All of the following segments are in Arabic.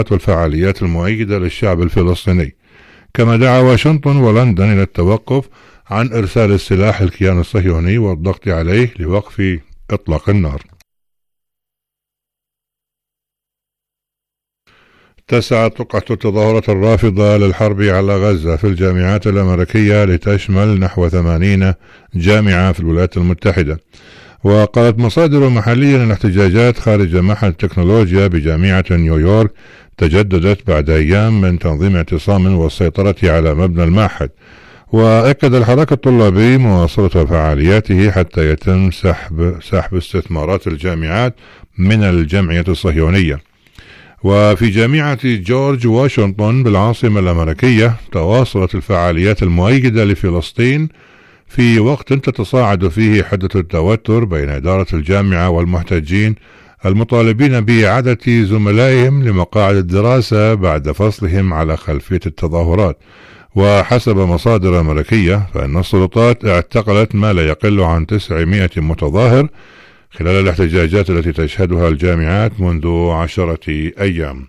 والفعاليات المؤيدة للشعب الفلسطيني. كما دعا واشنطن ولندن إلى التوقف عن إرسال السلاح للكيان الصهيوني والضغط عليه لوقف إطلاق النار. اتسعت وقعة التظاهرات الرافضة للحرب على غزة في الجامعات الأمريكية لتشمل نحو 80 جامعة في الولايات المتحدة. وقالت مصادر محلية أن الاحتجاجات خارج معهد التكنولوجيا بجامعة نيويورك تجددت بعد أيام من تنظيم اعتصام والسيطرة على مبنى المعهد. وأكد الحراك الطلابي مواصلة فعالياته حتى يتم سحب استثمارات الجامعات من الجمعية الصهيونية. وفي جامعة جورج واشنطن بالعاصمة الأمريكية تواصلت الفعاليات المؤيدة لفلسطين في وقت تتصاعد فيه حدة التوتر بين إدارة الجامعة والمحتجين المطالبين بإعادة زملائهم لمقاعد الدراسة بعد فصلهم على خلفية التظاهرات. وحسب مصادر أمريكية فإن السلطات اعتقلت ما لا يقل عن 900 متظاهر خلال الاحتجاجات التي تشهدها الجامعات منذ 10 أيام.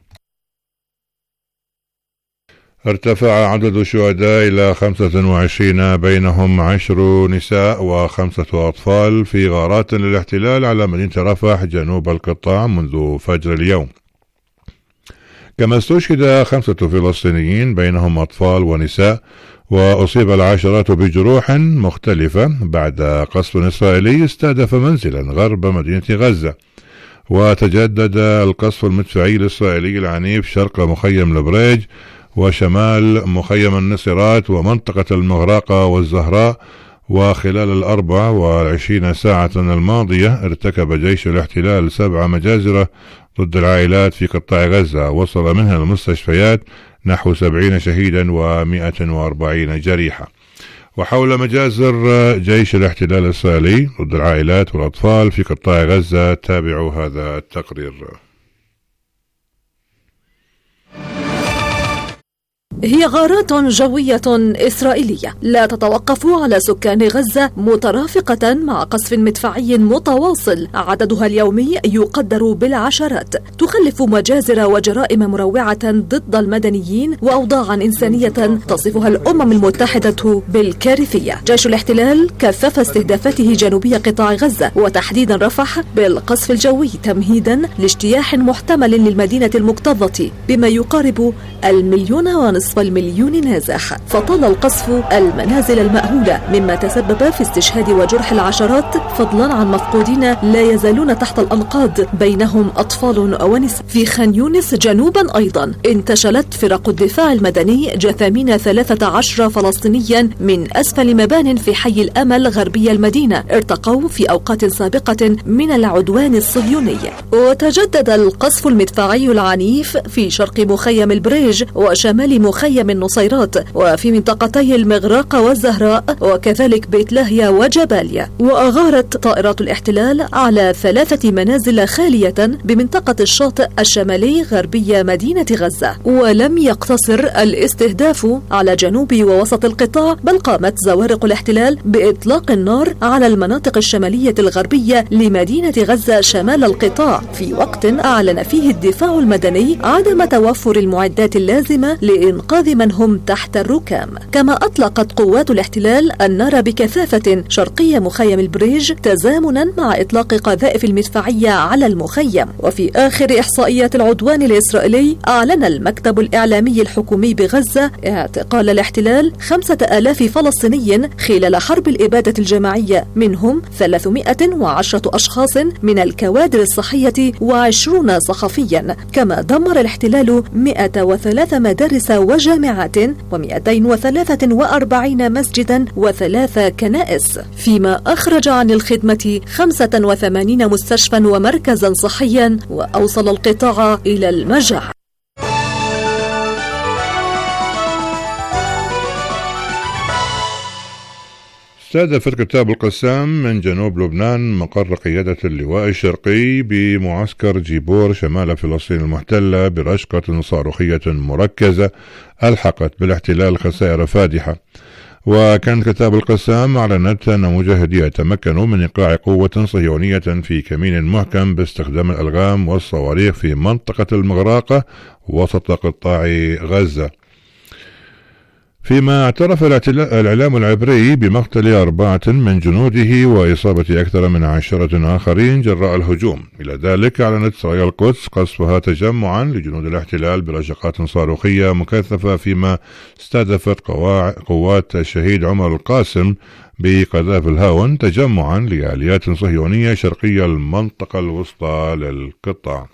ارتفع عدد الشهداء إلى 25 بينهم 10 نساء و5 أطفال في غارات للاحتلال على مدينة رفح جنوب القطاع منذ فجر اليوم. كما استشهد 5 فلسطينيين بينهم أطفال ونساء، وأصيب العشرات بجروح مختلفة بعد قصف إسرائيلي استهدف منزلا غرب مدينة غزة. وتجدد القصف المدفعي الإسرائيلي العنيف شرق مخيم البريج وشمال مخيم النصيرات ومنطقة المغراقة والزهراء. وخلال 24 ساعة الماضية ارتكب جيش الاحتلال 7 مجازر ضد العائلات في قطاع غزة، وصل منها المستشفيات نحو 70 شهيدا و140 جريحا. وحول مجازر جيش الاحتلال الإسرائيلي ضد العائلات والأطفال في قطاع غزة تابعوا هذا التقرير. هي غارات جوية إسرائيلية لا تتوقف على سكان غزة، مترافقة مع قصف مدفعي متواصل عددها اليومي يقدر بالعشرات، تخلف مجازر وجرائم مروعة ضد المدنيين وأوضاعا إنسانية تصفها الأمم المتحدة بالكارثية. جيش الاحتلال كثف استهدافاته جنوبي قطاع غزة وتحديدا رفح بالقصف الجوي تمهيدا لاجتياح محتمل للمدينة المكتظة بما يقارب 1.5 مليون نازح. فطال القصف المنازل المأهولة مما تسبب في استشهاد وجرح العشرات، فضلا عن مفقودين لا يزالون تحت الأنقاض بينهم أطفال ونساء. في خان يونس جنوبا أيضا انتشلت فرق الدفاع المدني جثامين 13 فلسطينيا من أسفل مبان في حي الأمل غربي المدينة ارتقوا في أوقات سابقة من العدوان الصهيوني. وتجدد القصف المدفعي العنيف في شرق مخيم البريج وشمال مخيم النصيرات وفي منطقتي المغراق والزهراء وكذلك بيت لاهيا وجباليا. وأغارت طائرات الاحتلال على 3 منازل خالية بمنطقة الشاطئ الشمالي غربي مدينة غزة. ولم يقتصر الاستهداف على جنوب ووسط القطاع، بل قامت زوارق الاحتلال بإطلاق النار على المناطق الشمالية الغربية لمدينة غزة شمال القطاع في وقت أعلن فيه الدفاع المدني عدم توفر المعدات اللازمة لإنقاذ من هم تحت الركام. كما أطلقت قوات الاحتلال النار بكثافة شرقي مخيم البريج تزامنا مع إطلاق قذائف المدفعية على المخيم. وفي آخر إحصائيات العدوان الإسرائيلي أعلن المكتب الإعلامي الحكومي بغزة اعتقال الاحتلال 5000 فلسطيني خلال حرب الإبادة الجماعية، منهم 310 أشخاص من الكوادر الصحية و20 صحفيا. كما دمر الاحتلال 103 مدارس وجامعات و243 مسجدا و3 كنائس، فيما أخرج عن الخدمة 85 مستشفى ومركزا صحيا وأوصل القطاع إلى المجاعة. استهدفت كتاب القسام من جنوب لبنان مقر قيادة اللواء الشرقي بمعسكر جيبور شمال فلسطين المحتلة برشقة صاروخية مركزة ألحقت بالاحتلال خسائر فادحة. وكان كتاب القسام أعلنت أن مجاهديها تمكنوا من إيقاع قوة صهيونية في كمين محكم باستخدام الألغام والصواريخ في منطقة المغراقة وسط قطاع غزة. فيما اعترف الإعلام العبري بمقتل 4 من جنوده وإصابة أكثر من 10 آخرين جراء الهجوم. إلى ذلك أعلنت سرايا القدس قصفها تجمعا لجنود الاحتلال برشقات صاروخية مكثفة، فيما استهدفت قوات الشهيد عمر القاسم بقذائف الهاون تجمعا لآليات صهيونية شرقية المنطقة الوسطى للقطاع.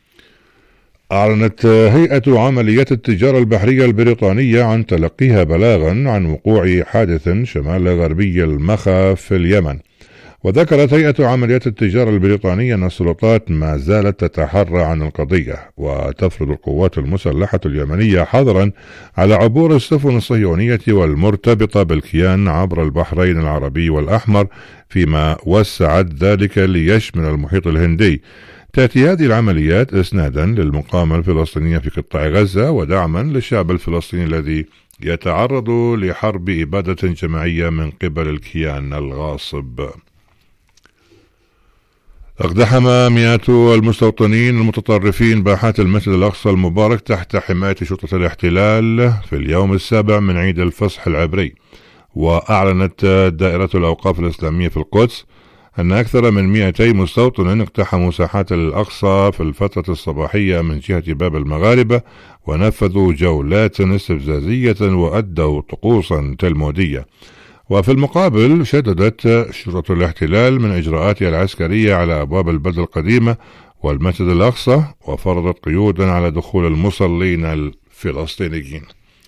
أعلنت هيئة عمليات التجارة البحرية البريطانية عن تلقيها بلاغا عن وقوع حادث شمال غربي المخا في اليمن. وذكرت هيئة عمليات التجارة البريطانية أن السلطات ما زالت تتحرى عن القضية، وتفرض القوات المسلحة اليمنية حظرا على عبور السفن الصهيونية والمرتبطة بالكيان عبر البحرين العربي والأحمر، فيما وسعت ذلك ليشمل المحيط الهندي. تأتي هذه العمليات إسنادا للمقاومة الفلسطينية في قطاع غزة ودعما للشعب الفلسطيني الذي يتعرض لحرب إبادة جماعية من قبل الكيان الغاصب. اقتحم مئات المستوطنين المتطرفين باحات المسجد الأقصى المبارك تحت حماية شرطة الاحتلال في اليوم السابع من عيد الفصح العبري. وأعلنت دائرة الأوقاف الإسلامية في القدس أن أكثر من 200 مستوطن اقتحموا ساحات الأقصى في الفترة الصباحية من جهة باب المغاربة، ونفذوا جولات استفزازية وأدوا طقوسا تلمودية. وفي المقابل شددت شرطة الاحتلال من إجراءاتها العسكرية على أبواب البلدة القديمة والمسجد الأقصى، وفرضت قيودا على دخول المصلين الفلسطينيين.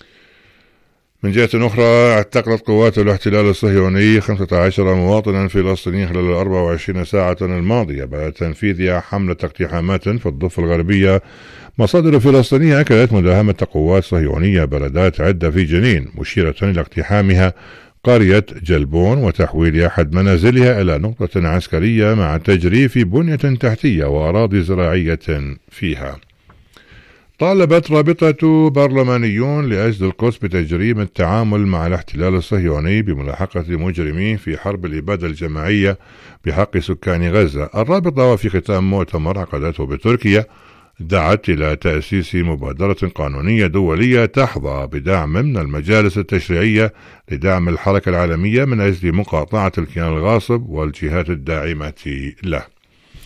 من جهة أخرى اعتقلت قوات الاحتلال الصهيوني 15 مواطنا فلسطينيا خلال 24 ساعة الماضية بعد تنفيذ حملة اقتحامات في الضفة الغربية. مصادر فلسطينية أكدت مداهمة قوات صهيونية بلدات عدة في جنين، مشيرة إلى اقتحامها قرية جلبون وتحويل أحد منازلها إلى نقطة عسكرية مع تجريف بنية تحتية وأراضي زراعية فيها. طالبت رابطة برلمانيون لأجل القدس بتجريم التعامل مع الاحتلال الصهيوني بملاحقة مجرميه في حرب الإبادة الجماعية بحق سكان غزة. الرابطة وفي ختام مؤتمر عقدته بتركيا دعت إلى تأسيس مبادرة قانونية دولية تحظى بدعم من المجالس التشريعية لدعم الحركة العالمية من أجل مقاطعة الكيان الغاصب والجهات الداعمة له.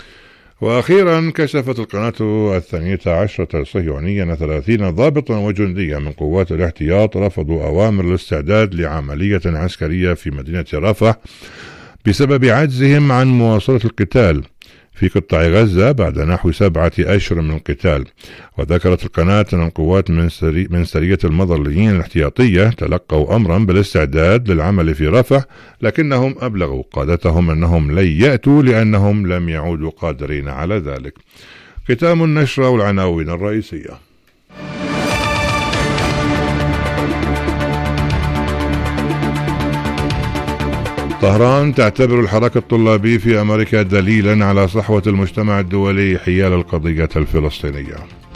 وأخيرا كشفت القناة 12 الصهيونية أن 30 ضابطا وجنديا من قوات الاحتياط رفضوا أوامر الاستعداد لعملية عسكرية في مدينة رفح بسبب عجزهم عن مواصلة القتال في قطاع غزة بعد نحو 7 أشهر من القتال. وذكرت القناة أن القوات من سرية المظليين الاحتياطية تلقوا أمرا بالاستعداد للعمل في رفح، لكنهم أبلغوا قادتهم أنهم لن يأتوا لأنهم لم يعودوا قادرين على ذلك. ختام النشرة والعناوين الرئيسية. طهران تعتبر الحراك الطلابي في أمريكا دليلا على صحوة المجتمع الدولي حيال القضية الفلسطينية.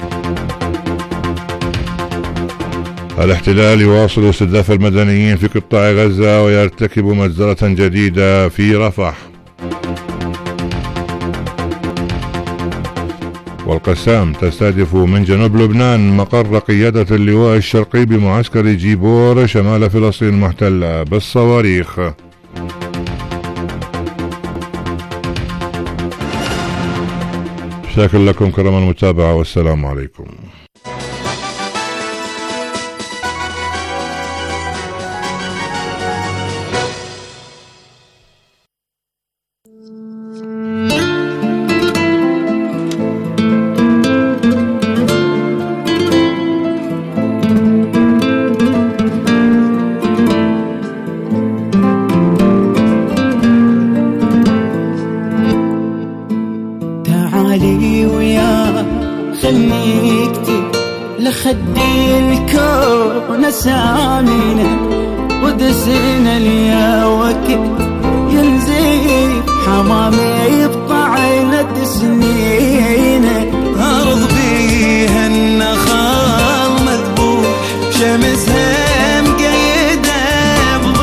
الاحتلال يواصل استهداف المدنيين في قطاع غزة ويرتكب مجزرة جديدة في رفح. والقسام تستهدف من جنوب لبنان مقر قيادة اللواء الشرقي بمعسكر جيبور شمال فلسطين المحتلة بالصواريخ. شاكر لكم كرم المتابعة والسلام عليكم. لخدي الكون سامينا ودسنا ليا وقت ينزيف حمامي بطعنة سنينا أرض بيها النخال مذبوح شمسها مقيدة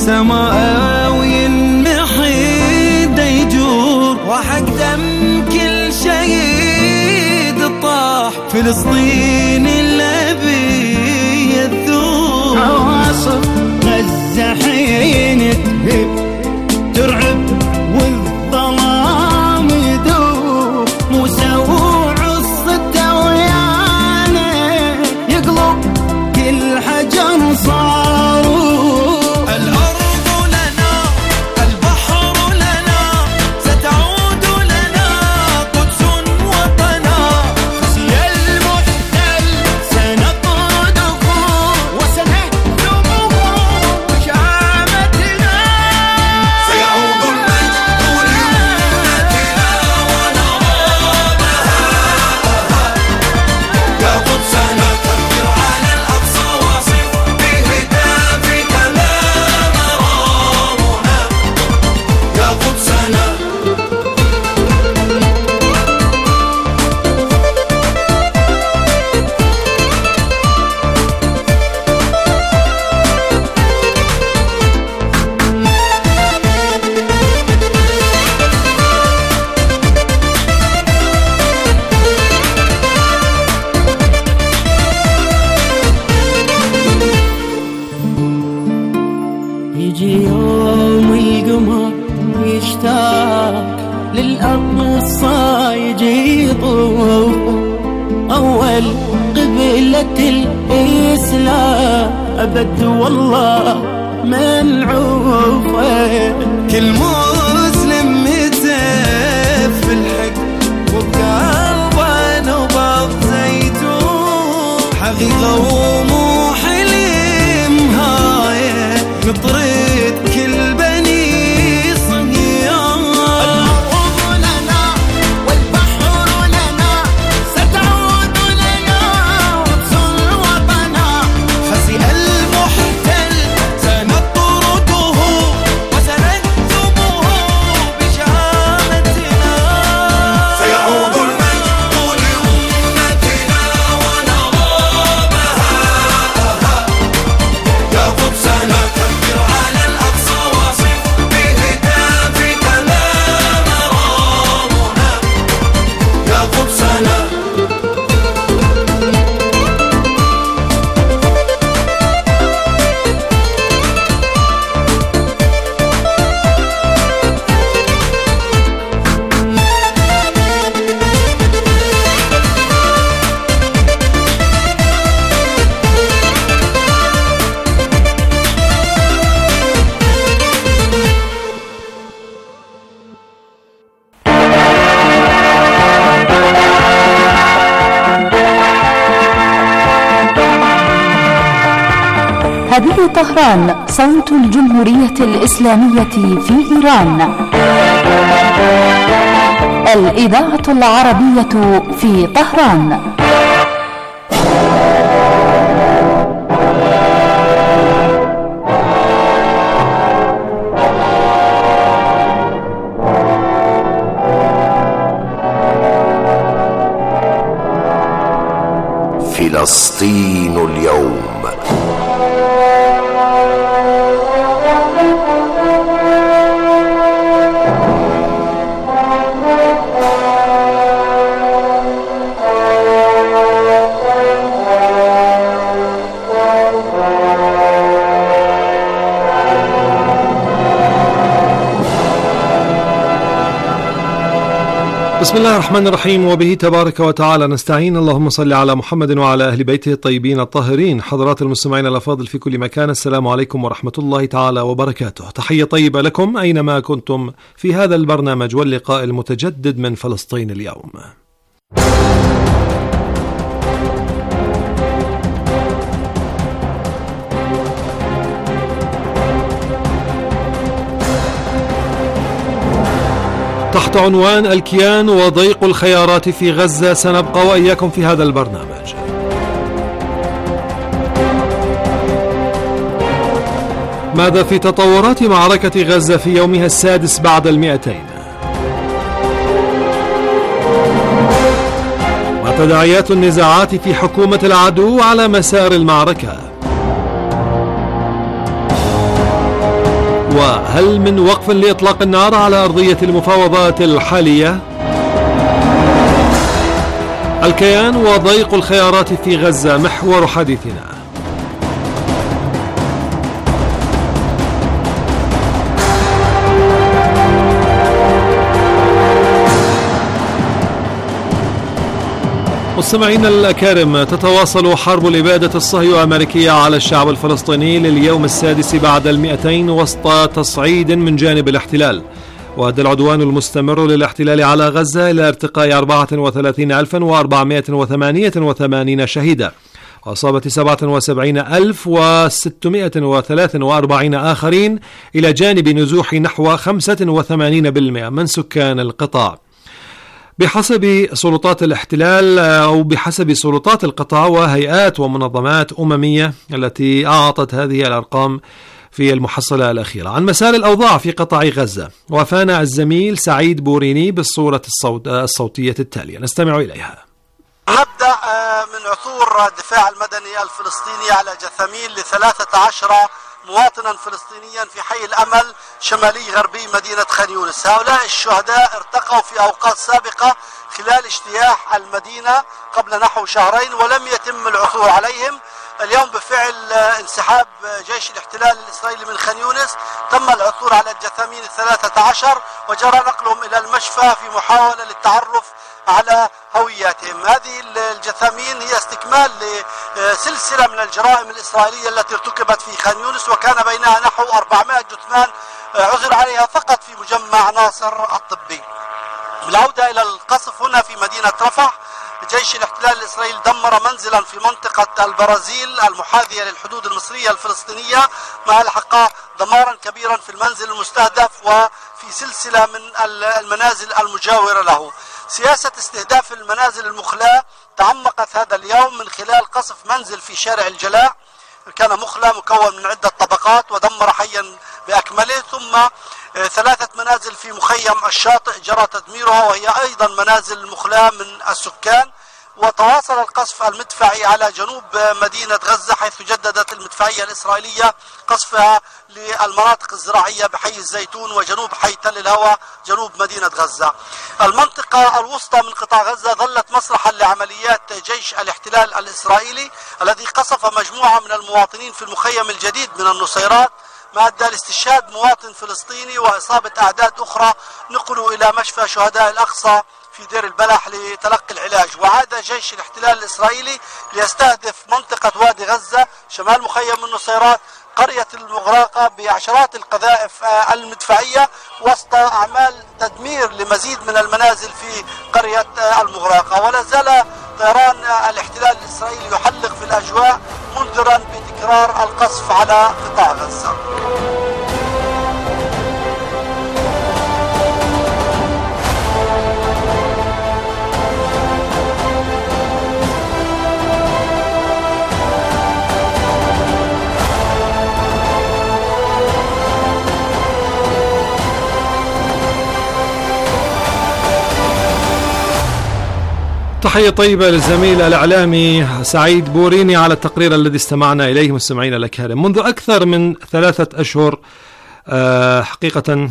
سماوي المحيد يجور، وحق دم كل شهيد طاح فلسطين الأبي يذوب. عواصف غزة حين تهب ترعب والظلام يدوب، موسى وعصته ويانا يقلب كل حجر صاروا. الأرض لنا البحر لنا ستعود لنا قدس وطنا، خزي المحتل سنطرده وسنهزمه بشهامتنا. سيعود المجد لأمتنا ونرامها، يا قدسنا كبر على الأقصى واصف بهتافك ما مرامنا، يا قدسنا. يجي يوم القمر يشتاق للأقصى، يجي يطوف أول قبلة الإسلام أبد والله منعوفة. كل مسلم متف الحق وبقلبه نبض زيتون، حقيقة ومو حلم هاي نطرد كل بني صهيون. الأرض لنا والبحر لنا ستعود لنا قدس وطنا، خزي المحتل سنطرده وسنهزمه بشهامتنا. سيعود المجد لأمتنا ونرامها، يا قدسنا كبر على الأقصى واصف بهتافك ما مرامنا، يا قدسنا. هذه طهران، صوت الجمهورية الإسلامية في إيران. الإذاعة العربية في طهران. فلسطين اليوم. بسم الله الرحمن الرحيم، وبه تبارك وتعالى نستعين. اللهم صل على محمد وعلى أهل بيته الطيبين الطاهرين. حضرات المستمعين الأفاضل في كل مكان، السلام عليكم ورحمة الله تعالى وبركاته. تحية طيبة لكم أينما كنتم في هذا البرنامج واللقاء المتجدد من فلسطين اليوم. تحت عنوان الكيان وضيق الخيارات في غزة سنبقى وإياكم في هذا البرنامج. ماذا في تطورات معركة غزة في يومها السادس بعد 200؟ وتداعيات النزاعات في حكومة العدو على مسار المعركة. وهل من وقف لإطلاق النار على أرضية المفاوضات الحالية؟ الكيان وضيق الخيارات في غزة محور حديثنا. مستمعينا الأكارم، تتواصل حرب الإبادة الصهيونية على الشعب الفلسطيني لليوم السادس بعد 200 وسط تصعيد من جانب الاحتلال، وأدى العدوان المستمر للاحتلال على غزة إلى ارتقاء 34,488 شهيدا، وأصابت 77,643 آخرين، إلى جانب نزوح نحو 85% من سكان القطاع. بحسب سلطات الاحتلال أو بحسب سلطات القطاع وهيئات ومنظمات أممية التي أعطت هذه الأرقام في المحصلة الأخيرة عن مسار الأوضاع في قطاع غزة، وافانا الزميل سعيد بوريني بالصورة الصوتية التالية، نستمع إليها. نبدأ من عثور الدفاع المدني الفلسطيني على جثامين ل13 مواطنا فلسطينيا في حي الأمل شمالي غربي مدينة خان يونس. هؤلاء الشهداء ارتقوا في أوقات سابقة خلال اجتياح المدينة قبل نحو شهرين ولم يتم العثور عليهم. اليوم بفعل انسحاب جيش الاحتلال الإسرائيلي من خان يونس تم العثور على الجثامين 13 وجرى نقلهم إلى المشفى في محاولة للتعرف على هوياتهم. هذه الجثامين هي استكمال لسلسلة من الجرائم الإسرائيلية التي ارتكبت في خان يونس، وكان بينها نحو 400 جثمان عثر عليها فقط في مجمع ناصر الطبي. بالعودة إلى القصف هنا في مدينة رفح، جيش الاحتلال الإسرائيلي دمر منزلا في منطقة البرازيل المحاذية للحدود المصرية الفلسطينية، ما ألحق دمارا كبيرا في المنزل المستهدف وفي سلسلة من المنازل المجاورة له. سياسة استهداف المنازل المخلاة تعمقت هذا اليوم من خلال قصف منزل في شارع الجلاء، كان مخلى مكون من عدة طبقات ودمر حيا بأكمله، ثم 3 منازل في مخيم الشاطئ جرى تدميرها وهي أيضا منازل مخلاة من السكان. وتواصل القصف المدفعي على جنوب مدينة غزة، حيث جددت المدفعية الإسرائيلية قصفها للمناطق الزراعية بحي الزيتون وجنوب حي تل الهوى جنوب مدينة غزة. المنطقة الوسطى من قطاع غزة ظلت مسرحا لعمليات جيش الاحتلال الإسرائيلي الذي قصف مجموعة من المواطنين في المخيم الجديد من النصيرات، ما أدى لاستشهاد مواطن فلسطيني وإصابة أعداد أخرى نقلوا إلى مشفى شهداء الأقصى في دير البلح لتلقي العلاج. وعاد جيش الاحتلال الإسرائيلي ليستهدف منطقة وادي غزة شمال مخيم النصيرات قرية المغرقة بعشرات القذائف المدفعية وسط أعمال تدمير لمزيد من المنازل في قرية المغرقة. ولا زال طيران الاحتلال الإسرائيلي يحلق في الأجواء منذرا بتكرار القصف على قطاع غزة. تحية طيبة للزميل الإعلامي سعيد بوريني على التقرير الذي استمعنا إليه مستمعينا الأكارم. منذ أكثر من 3 أشهر حقيقة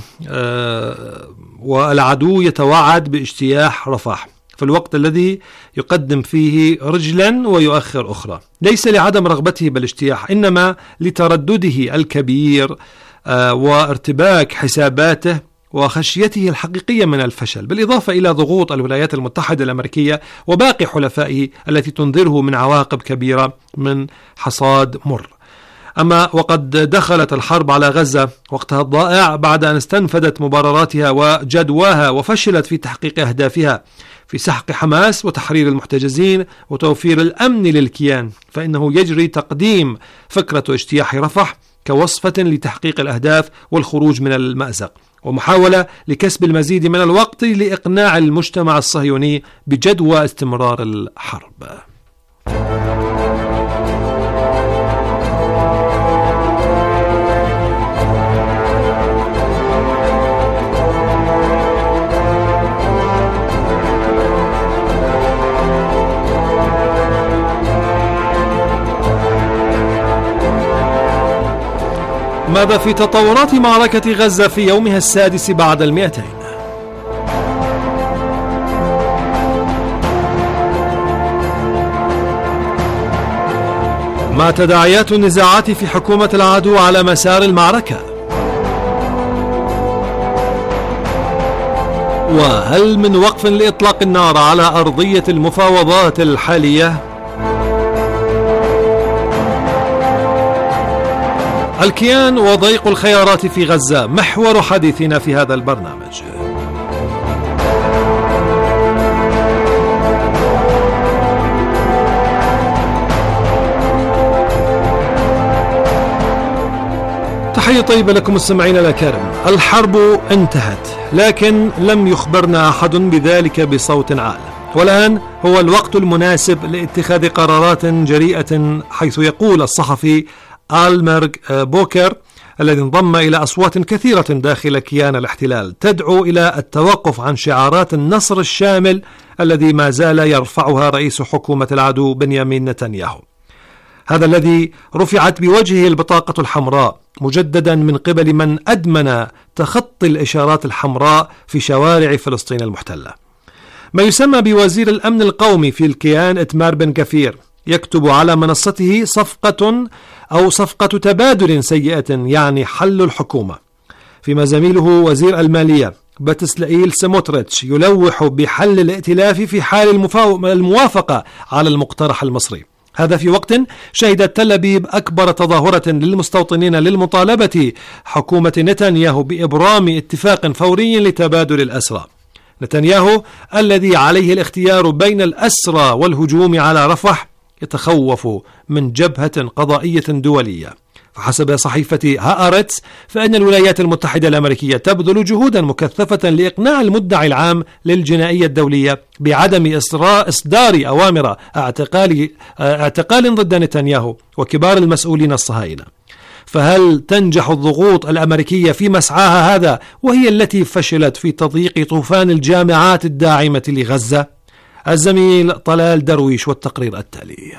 والعدو يتوعد باجتياح رفح في الوقت الذي يقدم فيه رجلا ويؤخر أخرى، ليس لعدم رغبته بالاجتياح، إنما لتردده الكبير وارتباك حساباته وخشيته الحقيقية من الفشل، بالإضافة إلى ضغوط الولايات المتحدة الأمريكية وباقي حلفائه التي تنذره من عواقب كبيرة من حصاد مر. أما وقد دخلت الحرب على غزة وقتها الضائع بعد أن استنفدت مبرراتها وجدواها وفشلت في تحقيق أهدافها في سحق حماس وتحرير المحتجزين وتوفير الأمن للكيان، فإنه يجري تقديم فكرة اجتياح رفح كوصفة لتحقيق الأهداف والخروج من المأزق، ومحاولة لكسب المزيد من الوقت لإقناع المجتمع الصهيوني بجدوى استمرار الحرب. ماذا في تطورات معركة غزة في يومها السادس بعد 200؟ ما تداعيات النزاعات في حكومة العدو على مسار المعركة؟ وهل من وقف لإطلاق النار على أرضية المفاوضات الحالية؟ الكيان وضيق الخيارات في غزة محور حديثنا في هذا البرنامج. تحية طيبة لكم مستمعينا الأكارم. الحرب انتهت، لكن لم يخبرنا أحد بذلك بصوت عال، والآن هو الوقت المناسب لاتخاذ قرارات جريئة، حيث يقول الصحفي آلمير بوكر الذي انضم إلى أصوات كثيرة داخل كيان الاحتلال تدعو إلى التوقف عن شعارات النصر الشامل الذي ما زال يرفعها رئيس حكومة العدو بنيامين نتنياهو، هذا الذي رفعت بوجهه البطاقة الحمراء مجددا من قبل من أدمن تخطي الإشارات الحمراء في شوارع فلسطين المحتلة. ما يسمى بوزير الأمن القومي في الكيان إتمار بن كفير يكتب على منصته صفقة تبادل سيئة، يعني حل الحكومة، فيما زميله وزير المالية باتسلائيل سموتريتش يلوح بحل الائتلاف في حال الموافقة على المقترح المصري. هذا في وقت شهدت تل أبيب أكبر تظاهرة للمستوطنين للمطالبة حكومة نتنياهو بإبرام اتفاق فوري لتبادل الأسرى. نتنياهو الذي عليه الاختيار بين الأسرى والهجوم على رفح يتخوف من جبهة قضائية دولية. فحسب صحيفة هآرتس فإن الولايات المتحدة الأمريكية تبذل جهودا مكثفة لإقناع المدعي العام للجنائية الدولية بعدم إصدار أوامر اعتقال ضد نتنياهو وكبار المسؤولين الصهاينة. فهل تنجح الضغوط الأمريكية في مسعاها هذا وهي التي فشلت في تضييق طوفان الجامعات الداعمة لغزة؟ الزميل طلال درويش والتقرير التالي.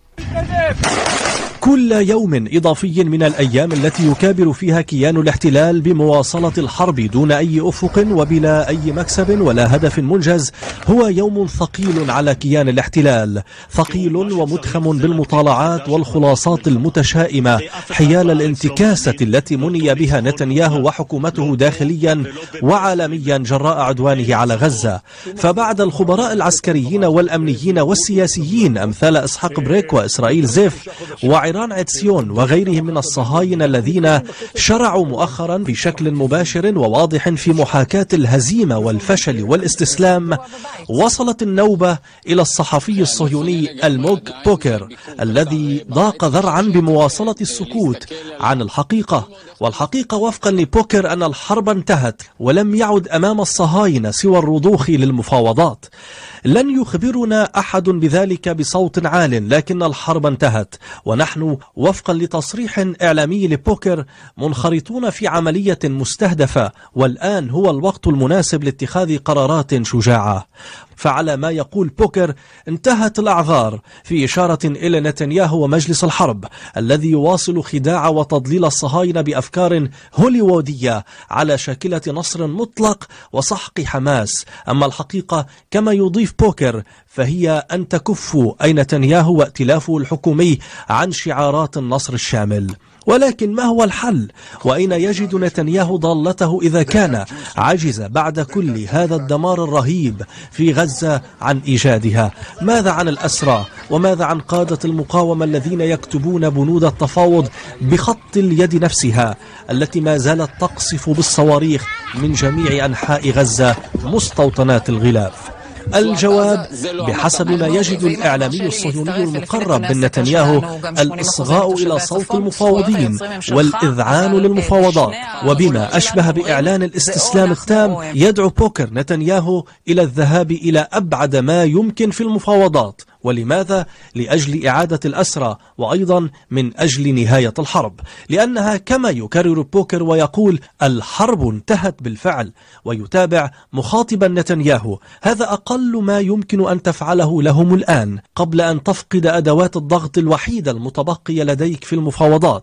كل يوم إضافي من الأيام التي يكابر فيها كيان الاحتلال بمواصلة الحرب دون أي أفق وبلا أي مكسب ولا هدف منجز هو يوم ثقيل على كيان الاحتلال، ثقيل ومدخم بالمطالعات والخلاصات المتشائمة حيال الانتكاسة التي مني بها نتنياهو وحكومته داخليا وعالميا جراء عدوانه على غزة. فبعد الخبراء العسكريين والأمنيين والسياسيين أمثال إسحاق بريك وإسرائيل زيف وعيران عدسيون وغيرهم من الصهاينة الذين شرعوا مؤخرا بشكل مباشر وواضح في محاكاة الهزيمة والفشل والاستسلام، وصلت النوبة إلى الصحفي الصهيوني ألموغ بوكر الذي ضاق ذرعا بمواصلة السكوت عن الحقيقة. والحقيقة وفقا لبوكر أن الحرب انتهت ولم يعد أمام الصهاينة سوى الرضوخ للمفاوضات. لن يخبرنا أحد بذلك بصوت عال، لكن الحرب انتهت، ونحن وفقا لتصريح إعلامي لبوكر منخرطون في عملية مستهدفة، والآن هو الوقت المناسب لاتخاذ قرارات شجاعة. فعلى ما يقول بوكر انتهت الأعذار، في إشارة إلى نتنياهو ومجلس الحرب الذي يواصل خداع وتضليل الصهاينة بأفكار هوليوودية على شاكلة نصر مطلق وسحق حماس. أما الحقيقة كما يضيف بوكر فهي أن تكفوا أي نتنياهو وائتلافه الحكومي عن شعارات النصر الشامل. ولكن ما هو الحل؟ وأين يجد نتنياهو ضالته إذا كان عجز بعد كل هذا الدمار الرهيب في غزة عن إيجادها؟ ماذا عن الأسرى؟ وماذا عن قادة المقاومة الذين يكتبون بنود التفاوض بخط اليد نفسها التي ما زالت تقصف بالصواريخ من جميع أنحاء غزة مستوطنات الغلاف؟ الجواب بحسب ما يجد الإعلامي الصهيوني المقرب من نتنياهو الإصغاء إلى صوت المفاوضين والإذعان للمفاوضات، وبما أشبه بإعلان الاستسلام التام يدعو بوكر نتنياهو إلى الذهاب إلى أبعد ما يمكن في المفاوضات. ولماذا؟ لأجل إعادة الأسرى، وأيضا من أجل نهاية الحرب، لأنها كما يكرر بوكر ويقول الحرب انتهت بالفعل. ويتابع مخاطبا نتنياهو هذا أقل ما يمكن أن تفعله لهم الآن قبل أن تفقد أدوات الضغط الوحيدة المتبقية لديك في المفاوضات.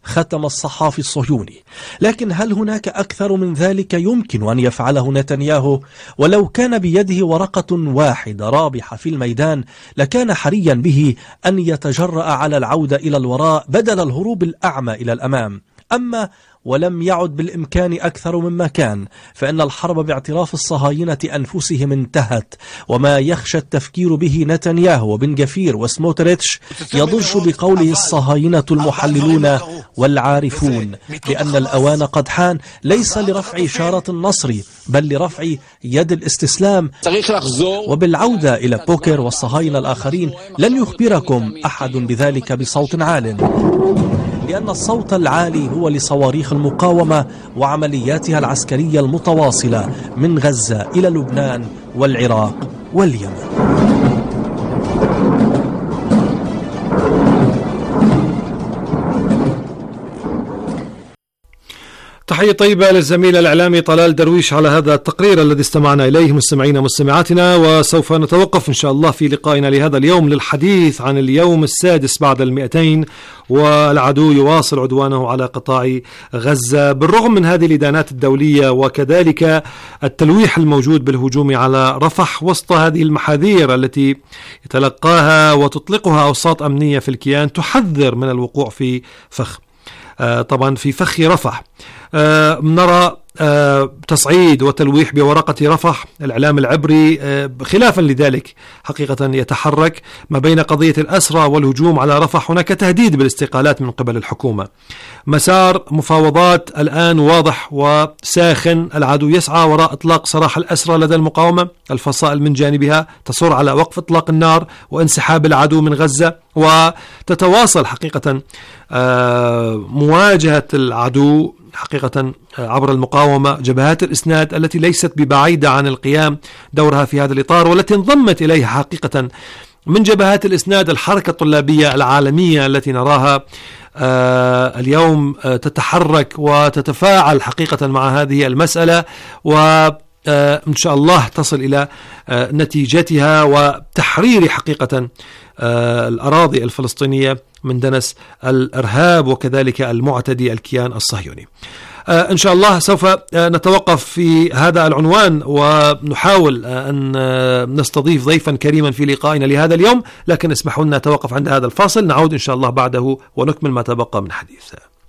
ختم الصحافي الصهيوني. لكن هل هناك أكثر من ذلك يمكن أن يفعله نتنياهو؟ ولو كان بيده ورقة واحدة رابحة في الميدان لكان حريا به أن يتجرأ على العودة إلى الوراء بدل الهروب الأعمى إلى الأمام. أما ولم يعد بالإمكان أكثر مما كان، فإن الحرب باعتراف الصهاينة أنفسهم انتهت، وما يخشى التفكير به نتنياهو وبن جفير وسموتريتش يضج بقوله الصهاينة المحللون والعارفون، لأن الأوان قد حان ليس لرفع إشارة النصر بل لرفع يد الاستسلام. وبالعودة إلى بوكر والصهاينة الآخرين لن يخبركم أحد بذلك بصوت عال، لأن الصوت العالي هو لصواريخ المقاومة وعملياتها العسكرية المتواصلة من غزة إلى لبنان والعراق واليمن. تحية طيبة للزميل الإعلامي طلال درويش على هذا التقرير الذي استمعنا إليه. مستمعينا مستمعاتنا، وسوف نتوقف إن شاء الله في لقائنا لهذا اليوم للحديث عن اليوم السادس بعد 200 والعدو يواصل عدوانه على قطاع غزة بالرغم من هذه الإدانات الدولية وكذلك التلويح الموجود بالهجوم على رفح وسط هذه المحاذير التي يتلقاها وتطلقها أوساط أمنية في الكيان تحذر من الوقوع في فخ طبعا في فخ رفح. نرى تصعيد وتلويح بورقة رفح. الإعلام العبري خلافا لذلك حقيقة يتحرك ما بين قضية الأسرى والهجوم على رفح. هناك تهديد بالاستقالات من قبل الحكومة. مسار مفاوضات الآن واضح وساخن. العدو يسعى وراء إطلاق سراح الأسرى لدى المقاومة. الفصائل من جانبها تصر على وقف إطلاق النار وانسحاب العدو من غزة، وتتواصل حقيقة مواجهة العدو حقيقة عبر المقاومة، جبهات الإسناد التي ليست ببعيدة عن القيام دورها في هذا الإطار، والتي انضمت إليها حقيقة من جبهات الإسناد الحركة الطلابية العالمية التي نراها اليوم تتحرك وتتفاعل حقيقة مع هذه المسألة، وإن شاء الله تصل إلى نتيجتها وتحرير حقيقة الأراضي الفلسطينية من دنس الإرهاب وكذلك المعتدي الكيان الصهيوني. إن شاء الله سوف نتوقف في هذا العنوان ونحاول أن نستضيف ضيفا كريما في لقائنا لهذا اليوم، لكن اسمحوا لنا نتوقف عند هذا الفاصل. نعود إن شاء الله بعده ونكمل ما تبقى من حديث.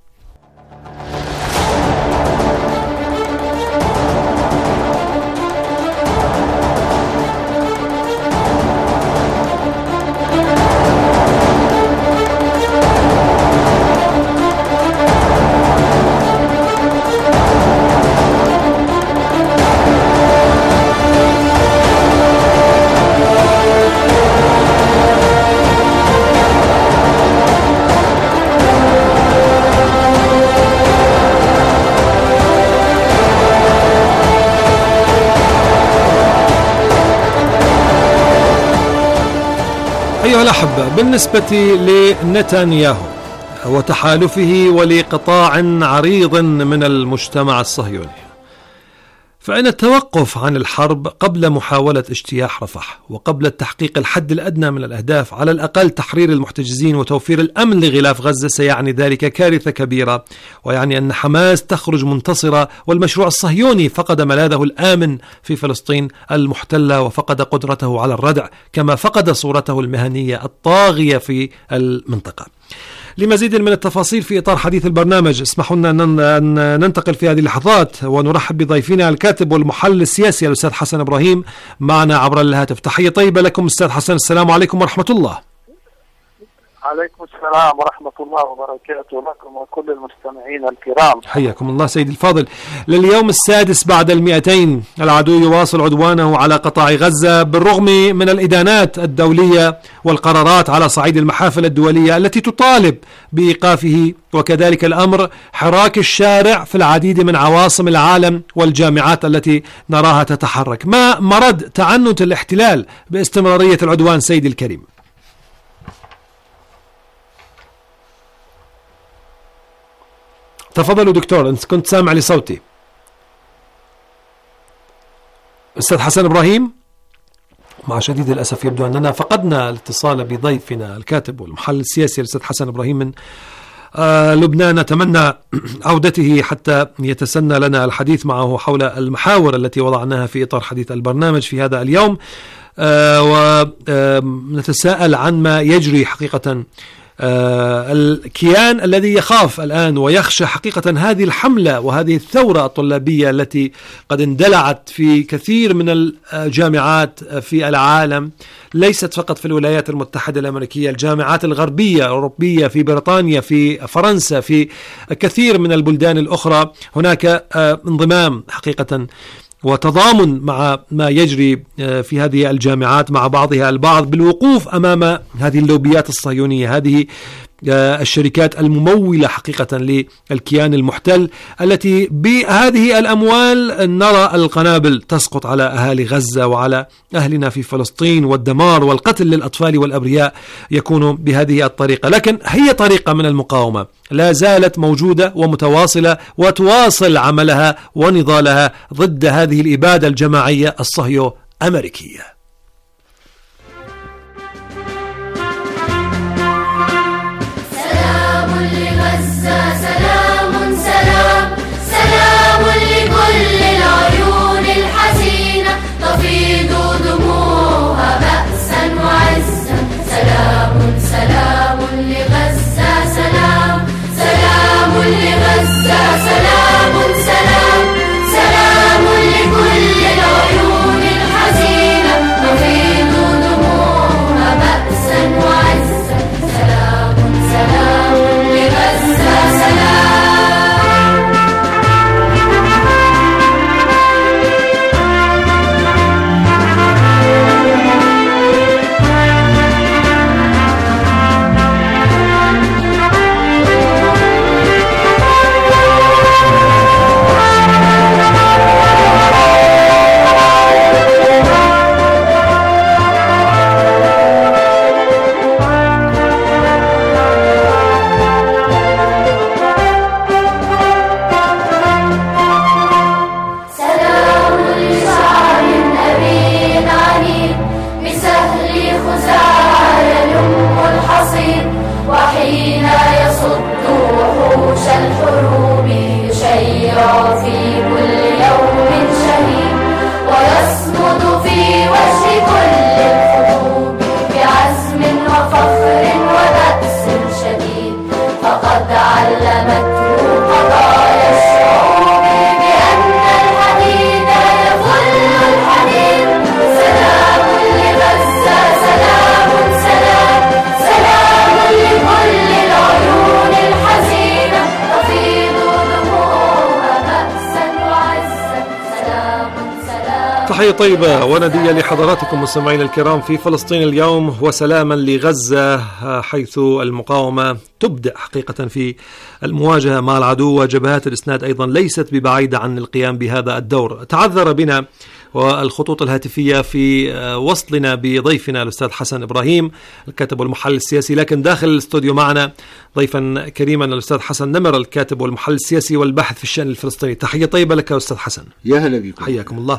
أيها الأحبة، بالنسبة لنتنياهو وتحالفه ولقطاع عريض من المجتمع الصهيوني، فإن التوقف عن الحرب قبل محاولة اجتياح رفح وقبل التحقيق الحد الأدنى من الأهداف، على الأقل تحرير المحتجزين وتوفير الأمن لغلاف غزة، سيعني ذلك كارثة كبيرة، ويعني أن حماس تخرج منتصرة والمشروع الصهيوني فقد ملاذه الآمن في فلسطين المحتلة وفقد قدرته على الردع، كما فقد صورته المهنية الطاغية في المنطقة. لمزيد من التفاصيل في إطار حديث البرنامج اسمحوا لنا أن ننتقل في هذه اللحظات ونرحب بضيفنا الكاتب والمحلل السياسي الأستاذ حسن إبراهيم معنا عبر الهاتف. تحية طيبة لكم أستاذ حسن، السلام عليكم ورحمة الله. عليكم السلام ورحمة الله وبركاته لكم وكل المستمعين الكرام. حياكم الله سيدي الفاضل. لليوم السادس بعد 200 العدو يواصل عدوانه على قطاع غزة بالرغم من الإدانات الدولية والقرارات على صعيد المحافل الدولية التي تطالب بإيقافه، وكذلك الأمر حراك الشارع في العديد من عواصم العالم والجامعات التي نراها تتحرك. ما مرد تعنت الاحتلال باستمرارية العدوان سيدي الكريم؟ تفضلوا دكتور، أنت كنت سامع لصوتي. أستاذ حسن إبراهيم، مع شديد الأسف يبدو أننا فقدنا الاتصال بضيفنا الكاتب والمحلل السياسي الأستاذ حسن إبراهيم من لبنان نتمنى عودته حتى يتسنى لنا الحديث معه حول المحاور التي وضعناها في إطار حديث البرنامج في هذا اليوم، ونتساءل عن ما يجري حقيقة. الكيان الذي يخاف الآن ويخشى حقيقة هذه الحملة وهذه الثورة الطلابية التي قد اندلعت في كثير من الجامعات في العالم، ليست فقط في الولايات المتحدة الأمريكية، الجامعات الغربية الأوروبية، في بريطانيا، في فرنسا، في كثير من البلدان الأخرى هناك انضمام حقيقة وتضامن مع ما يجري في هذه الجامعات مع بعضها البعض بالوقوف أمام هذه اللوبيات الصهيونية، هذه الشركات الممولة حقيقة للكيان المحتل، التي بهذه الأموال نرى القنابل تسقط على أهالي غزة وعلى أهلنا في فلسطين، والدمار والقتل للأطفال والأبرياء يكون بهذه الطريقة. لكن هي طريقة من المقاومة لا زالت موجودة ومتواصلة، وتواصل عملها ونضالها ضد هذه الإبادة الجماعية الصهيو أمريكية. تحية طيبة وندية لحضراتكم مستمعين الكرام في فلسطين اليوم، وسلاما لغزة، حيث المقاومة تبدأ حقيقة في المواجهة مع العدو، وجبهات الإسناد أيضا ليست ببعيدة عن القيام بهذا الدور. تعذر بنا والخطوط الهاتفية في وصلنا بضيفنا الأستاذ حسن إبراهيم الكاتب والمحلل السياسي، لكن داخل الاستوديو معنا ضيفا كريما الأستاذ حسن نمر الكاتب والمحلل السياسي والباحث في الشأن الفلسطيني. تحية طيبة لك أستاذ حسن. يا هلا بكم. حياكم الله.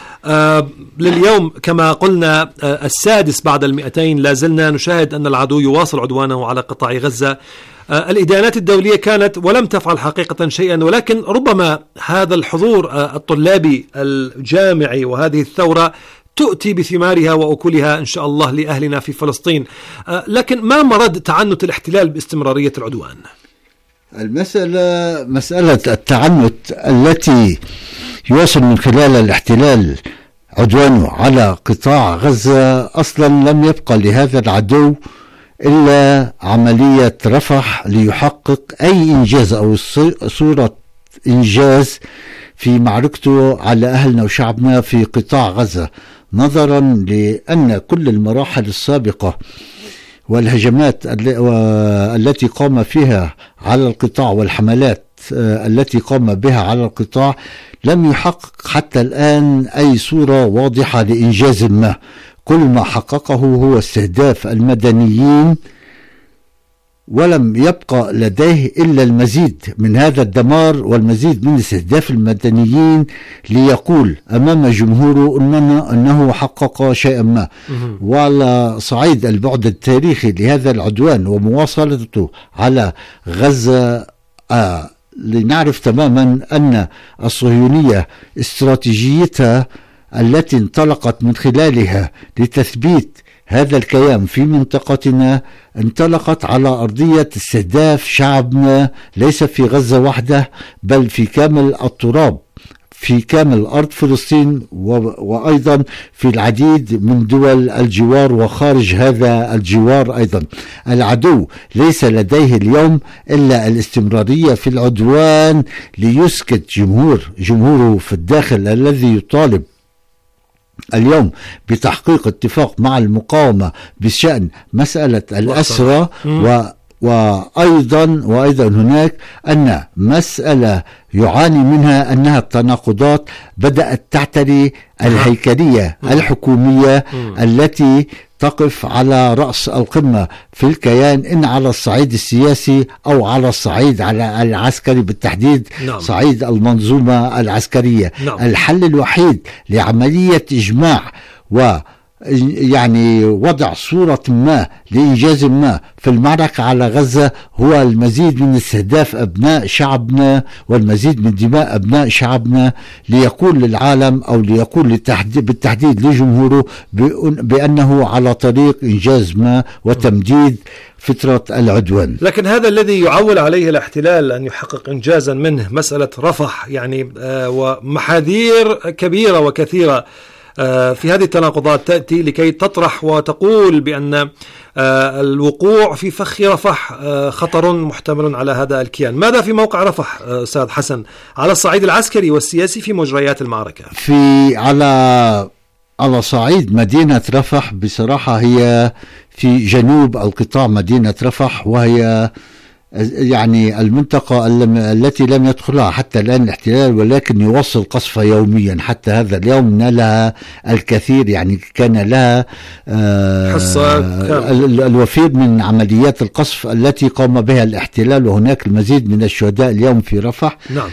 لليوم كما قلنا السادس بعد 200 لازلنا نشاهد أن العدو يواصل عدوانه على قطاع غزة. الإدانات الدولية كانت ولم تفعل حقيقة شيئا، ولكن ربما هذا الحضور الطلابي الجامعي وهذه الثورة تؤتي بثمارها وأكلها إن شاء الله لأهلنا في فلسطين. لكن ما مرد تعنت الاحتلال باستمرارية العدوان؟ المسألة مسألة التعنت التي يواصل من خلال الاحتلال عدوانه على قطاع غزة أصلا لم يبقى لهذا العدو إلا عملية رفح ليحقق أي إنجاز أو صورة إنجاز في معركته على أهلنا وشعبنا في قطاع غزة، نظرا لأن كل المراحل السابقة والهجمات التي قام فيها على القطاع والحملات التي قام بها على القطاع لم يحقق حتى الآن أي صورة واضحة لإنجاز ما. كل ما حققه هو استهداف المدنيين ولم يبقى لديه إلا المزيد من هذا الدمار والمزيد من استهداف المدنيين ليقول أمام جمهوره أنه حقق شيئا ما. وعلى صعيد البعد التاريخي لهذا العدوان ومواصلته على غزة، لنعرف تماما أن الصهيونية استراتيجيتها التي انطلقت من خلالها لتثبيت هذا الكيان في منطقتنا انطلقت على أرضية استهداف شعبنا، ليس في غزة وحده بل في كامل التراب، في كامل أرض فلسطين، وأيضا في العديد من دول الجوار وخارج هذا الجوار أيضا. العدو ليس لديه اليوم إلا الاستمرارية في العدوان ليسكت جمهوره في الداخل الذي يطالب اليوم بتحقيق اتفاق مع المقاومة بشأن مسألة الأسرى، وأيضا هناك أن مسألة يعاني منها أنها التناقضات بدأت تعتري الهيكلية الحكومية التي تقف على رأس القمة في الكيان، إن على الصعيد السياسي أو على الصعيد العسكري بالتحديد. صعيد المنظومة العسكرية. الحل الوحيد لعملية إجماع يعني وضع صورة ما لإنجاز ما في المعركة على غزة هو المزيد من استهداف أبناء شعبنا والمزيد من دماء أبناء شعبنا، ليقول للعالم أو ليقول بالتحديد لجمهوره بأنه على طريق إنجاز ما وتمديد فترة العدوان. لكن هذا الذي يعول عليه الاحتلال أن يحقق إنجازا منه مسألة رفح، يعني ومحاذير كبيرة وكثيرة في هذه التناقضات تأتي لكي تطرح وتقول بأن الوقوع في فخ رفح خطر محتمل على هذا الكيان. ماذا في موقع رفح أستاذ حسن على الصعيد العسكري والسياسي في مجريات المعركة؟ على صعيد مدينة رفح بصراحة هي في جنوب القطاع مدينة رفح، وهي يعني المنطقة التي لم يدخلها حتى الآن الاحتلال، ولكن يوصل قصفها يوميا حتى هذا اليوم. نالها الكثير، يعني كان لها حصة الوفير من عمليات القصف التي قام بها الاحتلال، وهناك المزيد من الشهداء اليوم في رفح. نعم.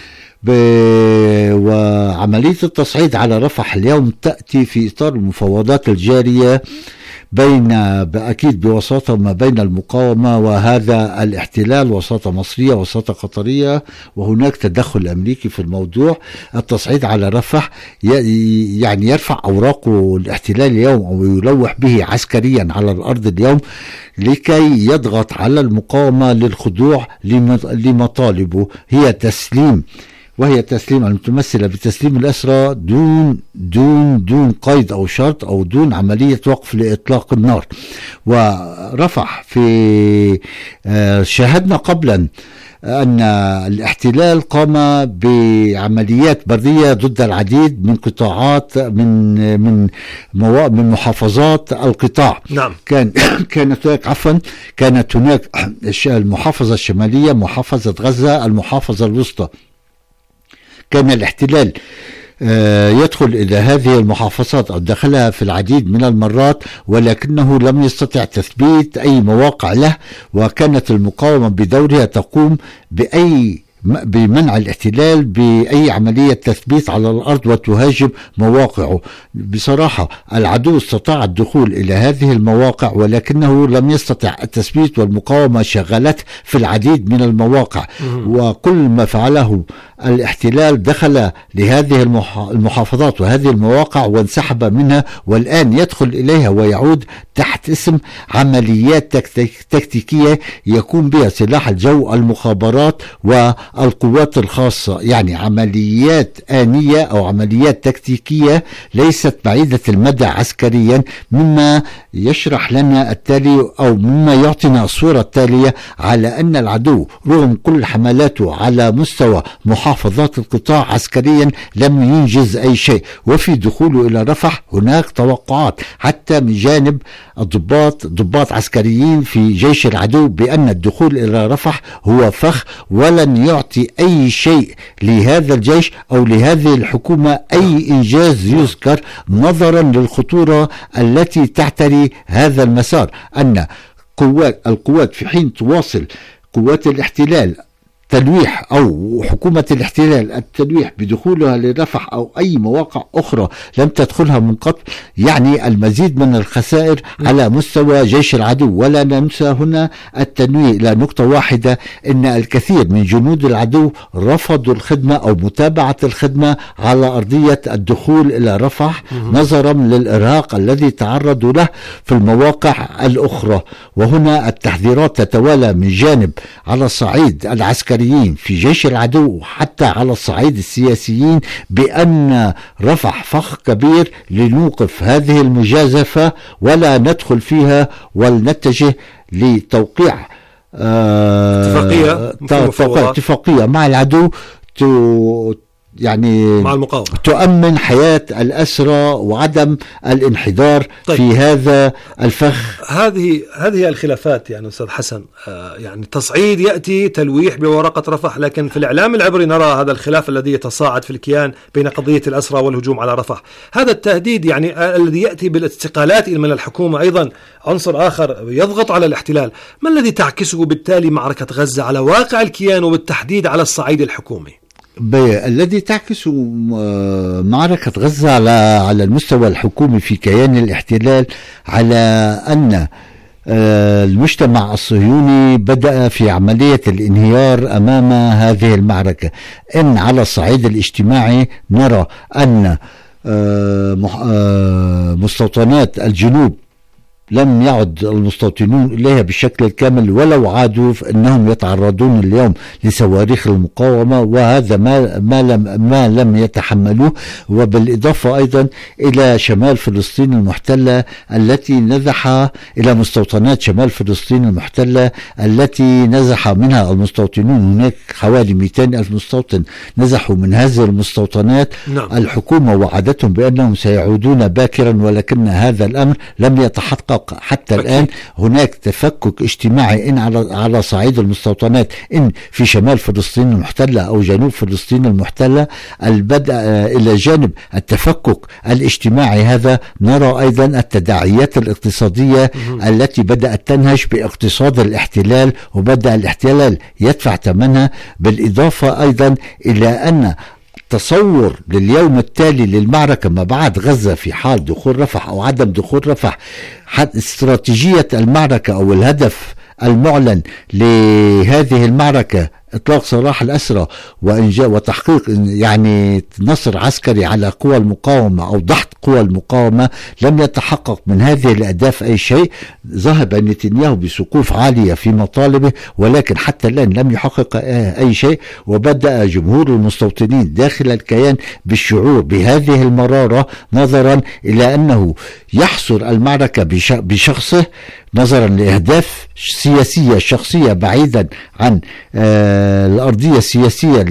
وعملية التصعيد على رفح اليوم تأتي في إطار المفاوضات الجارية أكيد بوساطة ما بين المقاومة وهذا الاحتلال، وساطة مصرية وساطة قطرية، وهناك تدخل أمريكي في الموضوع. التصعيد على رفح يعني يرفع أوراقه الاحتلال اليوم أو يلوح به عسكريا على الأرض اليوم لكي يضغط على المقاومة للخضوع لمطالبه، وهي تسليم المتمثلة بتسليم الأسرى دون قيد أو شرط أو دون عملية وقف لإطلاق النار. ورفح في شاهدنا قبلا أن الاحتلال قام بعمليات برية ضد العديد من قطاعات من محافظات القطاع. نعم. كانت هناك المحافظة الشمالية، محافظة غزة، المحافظة الوسطى. كان الاحتلال يدخل إلى هذه المحافظات أو دخلها في العديد من المرات، ولكنه لم يستطع تثبيت أي مواقع له، وكانت المقاومة بدورها تقوم بمنع الاحتلال بأي عملية تثبيت على الأرض وتهاجم مواقعه. بصراحة العدو استطاع الدخول إلى هذه المواقع ولكنه لم يستطع التثبيت، والمقاومة شغلت في العديد من المواقع. وكل ما فعله الاحتلال دخل لهذه المحافظات وهذه المواقع وانسحب منها، والآن يدخل إليها ويعود تحت اسم عمليات تكتيكية يقوم بها سلاح الجو، المخابرات والقوات الخاصة، يعني عمليات آنية أو عمليات تكتيكية ليست بعيدة المدى عسكريا، مما يشرح لنا التالي أو مما يعطينا الصورة التالية على أن العدو رغم كل حملاته على مستوى محافظات القطاع عسكريا لم ينجز أي شيء. وفي دخوله إلى رفح هناك توقعات حتى من جانب ضباط عسكريين في جيش العدو بأن الدخول إلى رفح هو فخ، ولن يعطي أي شيء لهذا الجيش أو لهذه الحكومة أي إنجاز يذكر، نظرا للخطورة التي تعتري هذا المسار. أن القوات في حين تواصل قوات الاحتلال تلويح أو حكومة الاحتلال التلويح بدخولها لرفح أو أي مواقع أخرى لم تدخلها من قبل، يعني المزيد من الخسائر على مستوى جيش العدو. ولا ننسى هنا التنويه إلى نقطة واحدة، إن الكثير من جنود العدو رفضوا الخدمة أو متابعة الخدمة على أرضية الدخول إلى رفح نظرا للإرهاق الذي تعرضوا له في المواقع الأخرى. وهنا التحذيرات تتوالى من جانب على الصعيد العسكري في جيش العدو وحتى على الصعيد السياسيين بأن رفح فخ كبير لنوقف هذه المجازفة ولا ندخل فيها ولنتجه لتوقيع اتفاقية مع العدو يعني مع المقاومة تؤمن حياة الأسرى وعدم الانحدار في هذا الفخ. هذه الخلافات يعني أستاذ حسن، يعني تصعيد يأتي تلويح بورقة رفح، لكن في الإعلام العبري نرى هذا الخلاف الذي يتصاعد في الكيان بين قضية الأسرى والهجوم على رفح. هذا التهديد يعني الذي يأتي بالاستقالات من الحكومة أيضا عنصر آخر يضغط على الاحتلال. ما الذي تعكسه بالتالي معركة غزة على واقع الكيان وبالتحديد على الصعيد الحكومي؟ الذي تعكس معركة غزة على المستوى الحكومي في كيان الاحتلال على أن المجتمع الصهيوني بدأ في عملية الانهيار أمام هذه المعركة. إن على الصعيد الاجتماعي نرى أن مستوطنات الجنوب لم يعد المستوطنون إليها بالشكل الكامل، ولو عادوا فإنهم يتعرضون اليوم لصواريخ المقاومة، وهذا ما لم يتحملوه. وبالإضافة أيضا إلى شمال فلسطين المحتلة التي نزح إلى مستوطنات شمال فلسطين المحتلة التي نزح منها المستوطنون، هناك حوالي 200 ألف مستوطن نزحوا من هذه المستوطنات. الحكومة وعدتهم بأنهم سيعودون باكرا، ولكن هذا الأمر لم يتحقق حتى الآن. هناك تفكك اجتماعي إن على صعيد المستوطنات، إن في شمال فلسطين المحتلة أو جنوب فلسطين المحتلة. البدء إلى جانب التفكك الاجتماعي هذا نرى أيضا التداعيات الاقتصادية التي بدأت تنهش باقتصاد الاحتلال، وبدأ الاحتلال يدفع ثمنها. بالإضافة أيضا إلى أن تصور لليوم التالي للمعركة ما بعد غزة في حال دخول رفح أو عدم دخول رفح، استراتيجية المعركة أو الهدف المعلن لهذه المعركة إطلاق سراح الأسرى وتحقيق يعني نصر عسكري على قوى المقاومة أو ضغط قوى المقاومة، لم يتحقق من هذه الأهداف أي شيء. ذهب نتنياهو بسقوف عالية في مطالبه، ولكن حتى الآن لم يحقق أي شيء. وبدأ جمهور المستوطنين داخل الكيان بالشعور بهذه المرارة، نظرا إلى أنه يحصر المعركة بشخصه نظرا لأهداف سياسية شخصية بعيدا عن الأرضية السياسية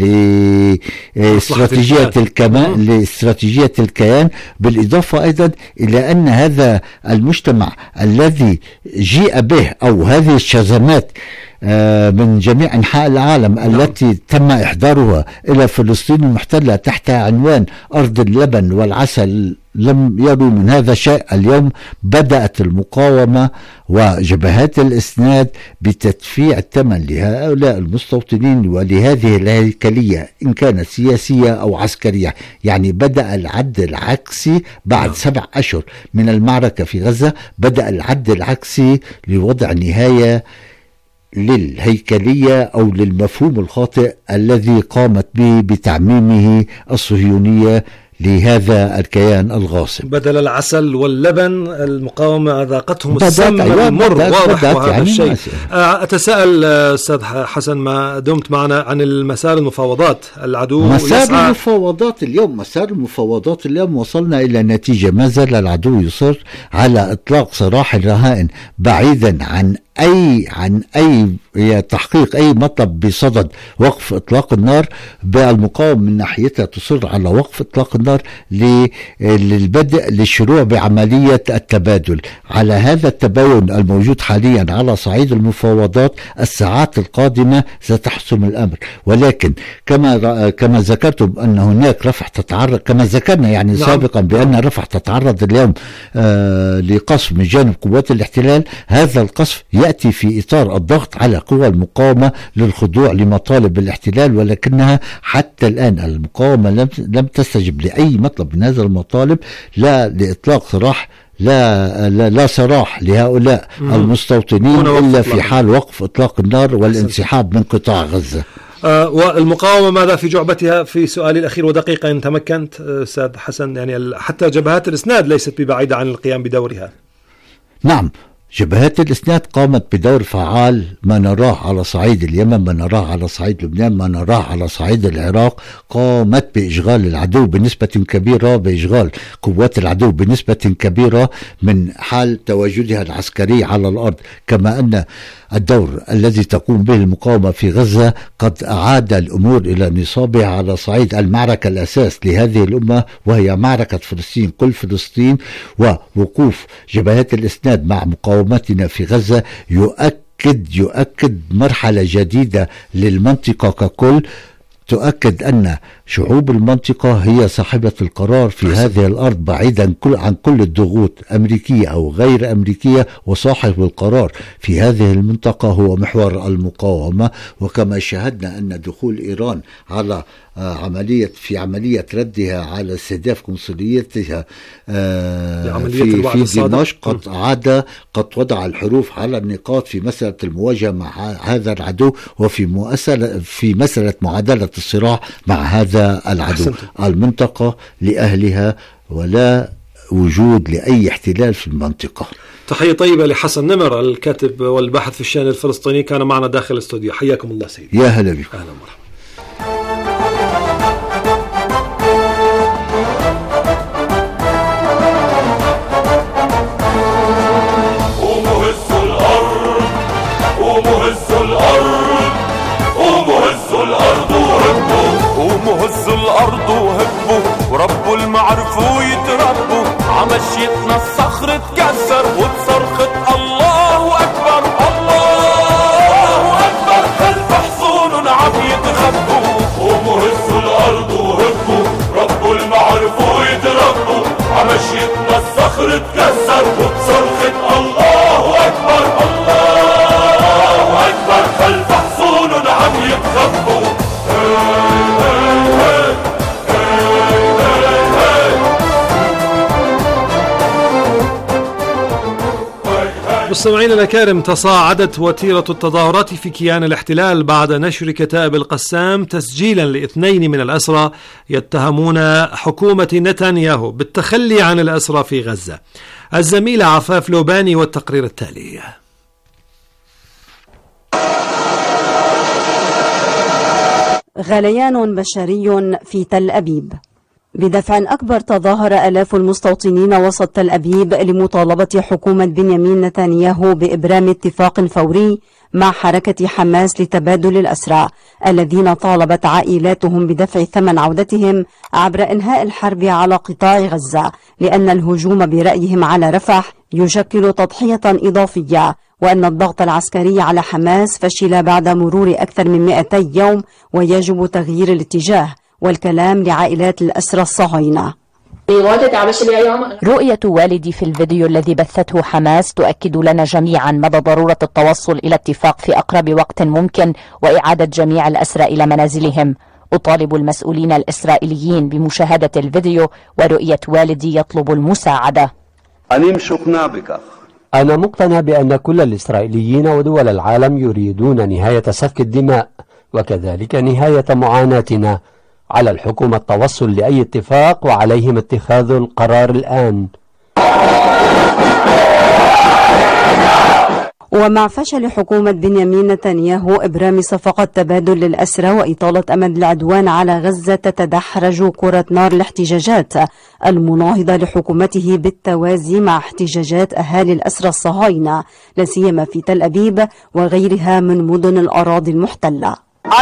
لاستراتيجية الكيان. بالإضافة أيضا إلى أن هذا المجتمع الذي جيء به أو هذه الشزمات من جميع أنحاء العالم التي تم إحضارها إلى فلسطين المحتلة تحت عنوان أرض اللبن والعسل، لم يروا من هذا شيء. اليوم بدأت المقاومة وجبهات الإسناد بتدفيع الثمن لهؤلاء المستوطنين ولهذه الهيكلية إن كانت سياسية أو عسكرية. يعني بدأ العد العكسي بعد 7 أشهر من المعركة في غزة، بدأ العد العكسي لوضع نهاية للهيكلية أو للمفهوم الخاطئ الذي قامت به بتعميمه الصهيونية لهذا الكيان الغاصب. بدل العسل واللبن المقاومة ذاقتهم السم المر، واضح هذا الشيء. أتساءل أستاذ حسن ما دمت معنا عن المسار المفاوضات. العدو مسار المفاوضات اليوم وصلنا إلى نتيجة. ما زال العدو يصر على إطلاق سراح الرهائن بعيدا عن أي تحقيق أي مطلب بصدد وقف إطلاق النار. بالمقاومة من ناحيتها تصر على وقف إطلاق النار للبدء للشروع بعملية التبادل. على هذا التباين الموجود حاليا على صعيد المفاوضات الساعات القادمة ستحسم الأمر. ولكن كما ذكرتم أن هناك رفح تتعرض، كما ذكرنا يعني سابقا بأن رفح تتعرض اليوم لقصف من جانب قوات الاحتلال. هذا القصف يأتي في إطار الضغط على قوى المقاومة للخضوع لمطالب الاحتلال، ولكنها حتى الآن المقاومة لم تستجب لأي مطلب من هذا المطالب، لا لإطلاق سراح لا سراح لهؤلاء المستوطنين إلا في حال وقف إطلاق النار والانسحاب من قطاع غزة. والمقاومة ماذا في جعبتها؟ في سؤالي الأخير ودقيقة إن تمكنت أستاذ حسن، يعني حتى جبهات الإسناد ليست ببعيدة عن القيام بدورها. نعم، جبهات الإسناد قامت بدور فعال، ما نراه على صعيد اليمن، ما نراه على صعيد لبنان، ما نراه على صعيد العراق. قامت بإشغال العدو بنسبة كبيرة، بإشغال قوات العدو بنسبة كبيرة من حال تواجدها العسكري على الأرض. كما أن الدور الذي تقوم به المقاومة في غزة قد أعاد الأمور إلى نصابها على صعيد المعركة الأساس لهذه الأمة، وهي معركة فلسطين. كل فلسطين ووقوف جبهات الإسناد مع مقاومتنا في غزة يؤكد مرحلة جديدة للمنطقة ككل، تؤكد أن شعوب المنطقة هي صاحبة القرار في هذه الأرض بعيدا عن كل الضغوط أمريكية أو غير أمريكية، وصاحب القرار في هذه المنطقة هو محور المقاومة. وكما شاهدنا أن دخول إيران على عملية ردها على استهداف قنصليتها في دمشق قد وضع الحروف على النقاط في مسألة المواجهة مع هذا العدو، وفي مسألة معادلة الصراع مع هذا العدو. المنطقة لأهلها ولا وجود لأي احتلال في المنطقة. تحية طيبة لحسن نمر الكاتب والباحث في الشأن الفلسطيني، كان معنا داخل الاستوديو. حياكم الله سيدي. يا هلا بكم. أهلا ومرحبا. ومهزوا الأرض وهبوا وربوا المعرفوا يتربوا، عمشيتنا الصخر اتكسر وتصرخت الله أكبر الله أكبر، خلف حصون عم يتخبوا. ومهزوا الأرض وهبوا ربوا المعرفوا يتربوا، عمشيتنا الصخر اتكسر وتصرخت الله أكبر الله أكبر، خلف حصون عم يتخبوا. مستمعينا الأكارم، تصاعدت وتيرة التظاهرات في كيان الاحتلال بعد نشر كتائب القسام تسجيلا لاثنين من الأسرى يتهمون حكومة نتنياهو بالتخلي عن الأسرى في غزة. الزميلة عفاف لوباني والتقرير التالي. غليان بشري في تل أبيب. بدفع أكبر تظاهر آلاف المستوطنين وسط تل أبيب لمطالبة حكومة بنيامين نتنياهو بإبرام اتفاق فوري مع حركة حماس لتبادل الأسرى الذين طالبت عائلاتهم بدفع ثمن عودتهم عبر إنهاء الحرب على قطاع غزة، لأن الهجوم برأيهم على رفح يشكل تضحية إضافية، وأن الضغط العسكري على حماس فشل بعد مرور أكثر من 200 يوم، ويجب تغيير الاتجاه والكلام لعائلات الأسرى الصهاينة. رؤية والدي في الفيديو الذي بثته حماس تؤكد لنا جميعا مدى ضرورة التوصل إلى اتفاق في أقرب وقت ممكن وإعادة جميع الأسرى إلى منازلهم. أطالب المسؤولين الإسرائيليين بمشاهدة الفيديو ورؤية والدي يطلب المساعدة. أنا مقتنع بأن كل الإسرائيليين ودول العالم يريدون نهاية سفك الدماء وكذلك نهاية معاناتنا. على الحكومة التوصل لأي اتفاق وعليهم اتخاذ القرار الآن. ومع فشل حكومة بنيامين نتنياهو إبرام صفقة تبادل للأسرى وإطالة أمد العدوان على غزة، تتدحرج كرة نار الاحتجاجات المناهضة لحكومته بالتوازي مع احتجاجات أهالي الأسرى الصهاينة، لا سيما في تل أبيب وغيرها من مدن الأراضي المحتلة.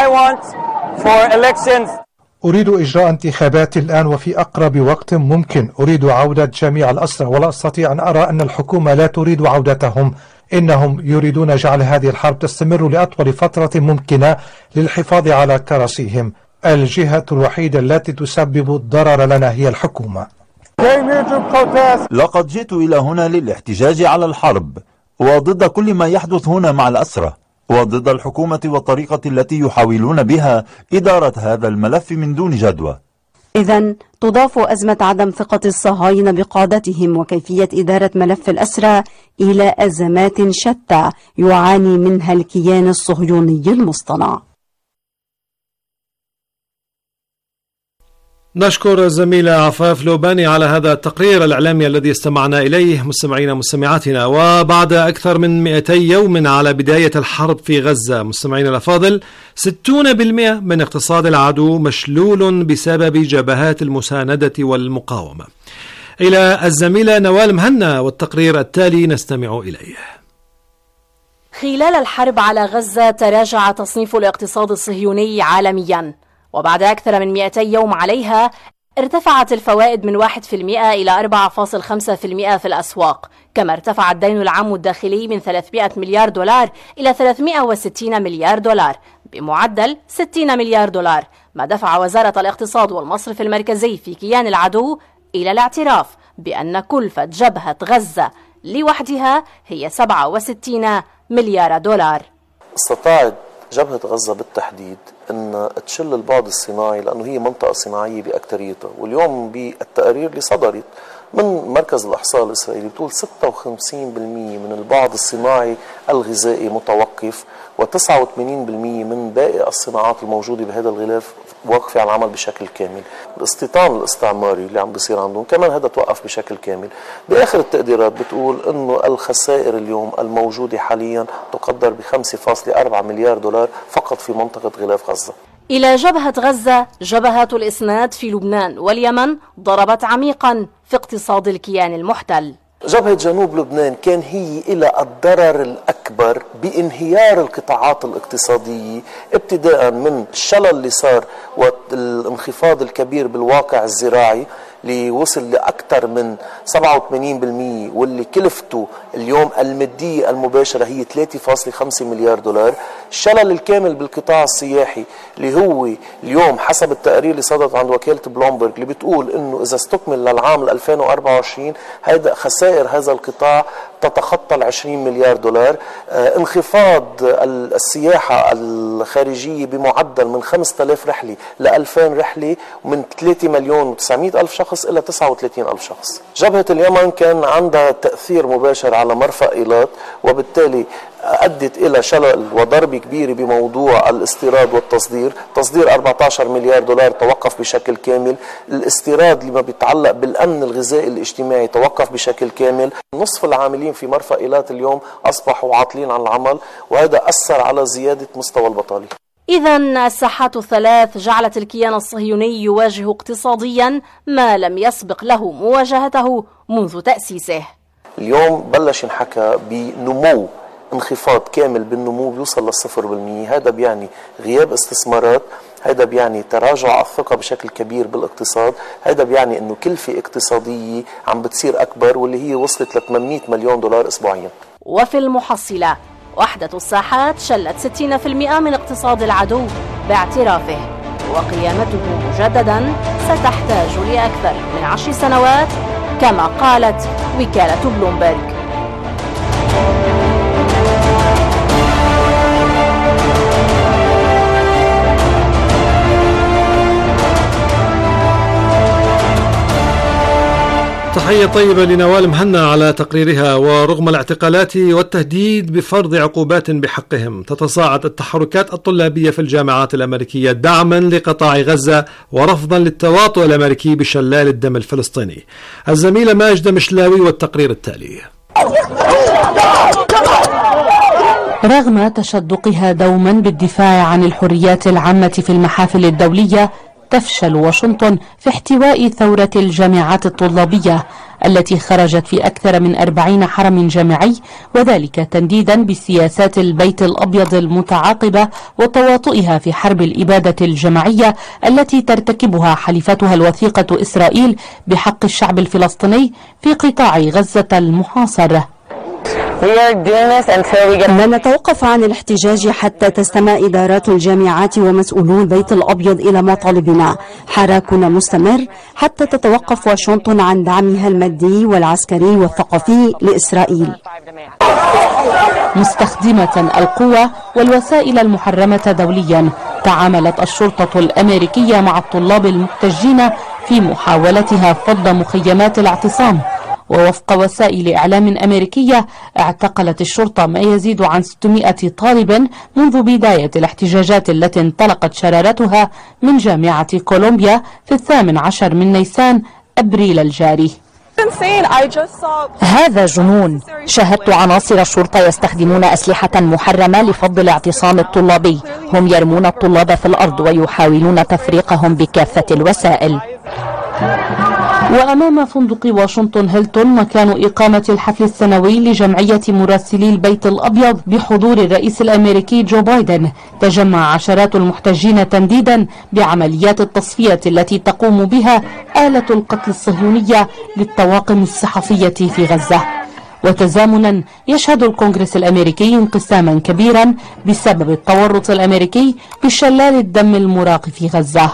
أريد إجراء انتخابات الآن وفي أقرب وقت ممكن. أريد عودة جميع الأسرى، ولا أستطيع أن أرى أن الحكومة لا تريد عودتهم. إنهم يريدون جعل هذه الحرب تستمر لأطول فترة ممكنة للحفاظ على كراسيهم. الجهة الوحيدة التي تسبب الضرر لنا هي الحكومة. لقد جئت إلى هنا للاحتجاج على الحرب. وضد كل ما يحدث هنا مع الأسرى، وضد الحكومة والطريقة التي يحاولون بها إدارة هذا الملف من دون جدوى. إذن تضاف أزمة عدم ثقة الصهاينة بقادتهم وكيفية إدارة ملف الأسرى إلى أزمات شتى يعاني منها الكيان الصهيوني المصطنع. نشكر الزميلة عفاف لوباني على هذا التقرير الإعلامي الذي استمعنا إليه. مستمعينا مستمعاتنا، وبعد أكثر من 200 يوم على بداية الحرب في غزة، مستمعينا الأفاضل، 60% من اقتصاد العدو مشلول بسبب جبهات المساندة والمقاومة. إلى الزميلة نوال مهنا والتقرير التالي نستمع إليه. خلال الحرب على غزة تراجع تصنيف الاقتصاد الصهيوني عالميا، وبعد أكثر من 200 يوم عليها ارتفعت الفوائد من 1% إلى 4.5% في الأسواق، كما ارتفع الدين العام الداخلي من 300 مليار دولار إلى 360 مليار دولار بمعدل 60 مليار دولار، ما دفع وزارة الاقتصاد والمصرف المركزي في كيان العدو إلى الاعتراف بأن كلفة جبهة غزة لوحدها هي 67 مليار دولار. استطاعت جبهة غزة بالتحديد أن تشل البعد الصناعي لأنه هي منطقة صناعية بأكتريتها، واليوم بالتقارير اللي صدرت من مركز الإحصاء الإسرائيلي بتقول 56% من البعد الصناعي الغذائي متوقف، و89% من باقي الصناعات الموجودة بهذا الغلاف واقفة على العمل بشكل كامل. الاستيطان الاستعماري اللي عم بيصير عندهم كمان هذا توقف بشكل كامل. بآخر التقديرات بتقول أنه الخسائر اليوم الموجودة حاليا تقدر ب5.4 مليار دولار فقط في منطقة غلاف غزة. إلى جبهة غزة، جبهات الإسناد في لبنان واليمن ضربت عميقا في اقتصاد الكيان المحتل. جبهة جنوب لبنان كان هي إلى الضرر الأكبر بانهيار القطاعات الاقتصادية، ابتداء من الشلل اللي صار والانخفاض الكبير بالواقع الزراعي اللي وصل لأكثر من 87%، واللي كلفته اليوم المادية المباشرة هي 3.5 مليار دولار. الشلل الكامل بالقطاع السياحي اللي هو اليوم حسب التقارير اللي صدرت عند وكالة بلومبرج اللي بتقول انه اذا استكمل للعام 2024 هيدا خسائر هذا القطاع تتخطى 20 مليار دولار. انخفاض السياحة الخارجية بمعدل من 5000 رحلة ل 2000 رحلة، ومن 3,900,000 شخص إلى 39,000 شخص. جبهة اليمن كان عندها تأثير مباشر على مرفأ إيلات، وبالتالي أدت إلى شلل وضرب كبير بموضوع الاستيراد والتصدير. تصدير 14 مليار دولار توقف بشكل كامل. الاستيراد لما بيتعلق بالأمن الغذائي الاجتماعي توقف بشكل كامل. نصف العاملين في مرفأ إيلات اليوم أصبحوا عاطلين عن العمل، وهذا أثر على زيادة مستوى البطالة. إذن الساحات الثلاث جعلت الكيان الصهيوني يواجه اقتصاديا ما لم يسبق له مواجهته منذ تأسيسه. اليوم بلش ينحكى بنمو، انخفاض كامل بالنمو بيوصل لل0%. هذا بيعني غياب استثمارات، هذا بيعني تراجع الثقة بشكل كبير بالاقتصاد، هذا بيعني انه كلفة اقتصادية عم بتصير اكبر واللي هي وصلت ل 800 مليون دولار اسبوعيا. وفي المحصلة وحدة الساحات شلت 60% من اقتصاد العدو باعترافه، وقيامته مجددا ستحتاج لأكثر من 10 سنوات كما قالت وكالة بلومبرج. تحية طيبة لنوال مهنا على تقريرها. ورغم الاعتقالات والتهديد بفرض عقوبات بحقهم، تتصاعد التحركات الطلابية في الجامعات الأمريكية دعما لقطاع غزة ورفضا للتواطؤ الأمريكي بشلال الدم الفلسطيني. الزميلة ماجدة مشلاوي والتقرير التالي. رغم تشدقها دوما بالدفاع عن الحريات العامة في المحافل الدولية، تفشل واشنطن في احتواء ثورة الجامعات الطلابية التي خرجت في أكثر من 40 حرم جامعي، وذلك تنديدا بسياسات البيت الأبيض المتعاقبة وتواطؤها في حرب الإبادة الجماعية التي ترتكبها حليفتها الوثيقة إسرائيل بحق الشعب الفلسطيني في قطاع غزة المحاصر. لن نتوقف عن الاحتجاج حتى تستمع إدارات الجامعات ومسؤولو البيت الأبيض إلى مطالبنا. حراكنا مستمر حتى تتوقف واشنطن عن دعمها المادي والعسكري والثقافي لإسرائيل. مستخدمة القوة والوسائل المحرمة دوليا، تعاملت الشرطة الأمريكية مع الطلاب المحتجين في محاولتها فض مخيمات الاعتصام. ووفق وسائل إعلام أمريكية، اعتقلت الشرطة ما يزيد عن 600 طالب منذ بداية الاحتجاجات التي انطلقت شرارتها من جامعة كولومبيا في 18 من نيسان أبريل الجاري. هذا جنون. شاهدت عناصر الشرطة يستخدمون أسلحة محرمة لفض الاعتصام الطلابي. هم يرمون الطلاب في الأرض ويحاولون تفريقهم بكافة الوسائل. وأمام فندق واشنطن هيلتون مكان إقامة الحفل السنوي لجمعية مراسلي البيت الأبيض بحضور الرئيس الأمريكي جو بايدن، تجمع عشرات المحتجين تنديدا بعمليات التصفية التي تقوم بها آلة القتل الصهيونية للطواقم الصحفية في غزة. وتزامنا يشهد الكونغرس الأمريكي انقساما كبيرا بسبب التورط الأمريكي بشلال الدم المراق في غزة.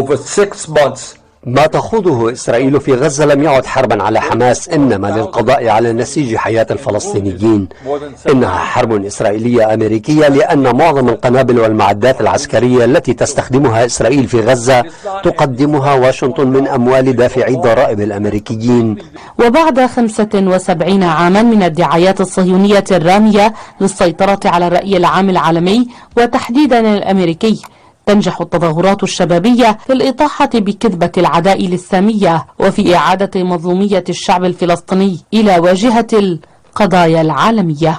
ما تخوضه إسرائيل في غزة لم يعد حربا على حماس، إنما للقضاء على نسيج حياة الفلسطينيين. إنها حرب إسرائيلية أمريكية، لأن معظم القنابل والمعدات العسكرية التي تستخدمها إسرائيل في غزة تقدمها واشنطن من أموال دافعي الضرائب الأمريكيين. وبعد 75 عاما من الدعايات الصهيونية الرامية للسيطرة على الرأي العام العالمي وتحديدا الأمريكي، تنجح التظاهرات الشبابية في الإطاحة بكذبة العداء السامية وفي إعادة مظلومية الشعب الفلسطيني إلى واجهة القضايا العالمية.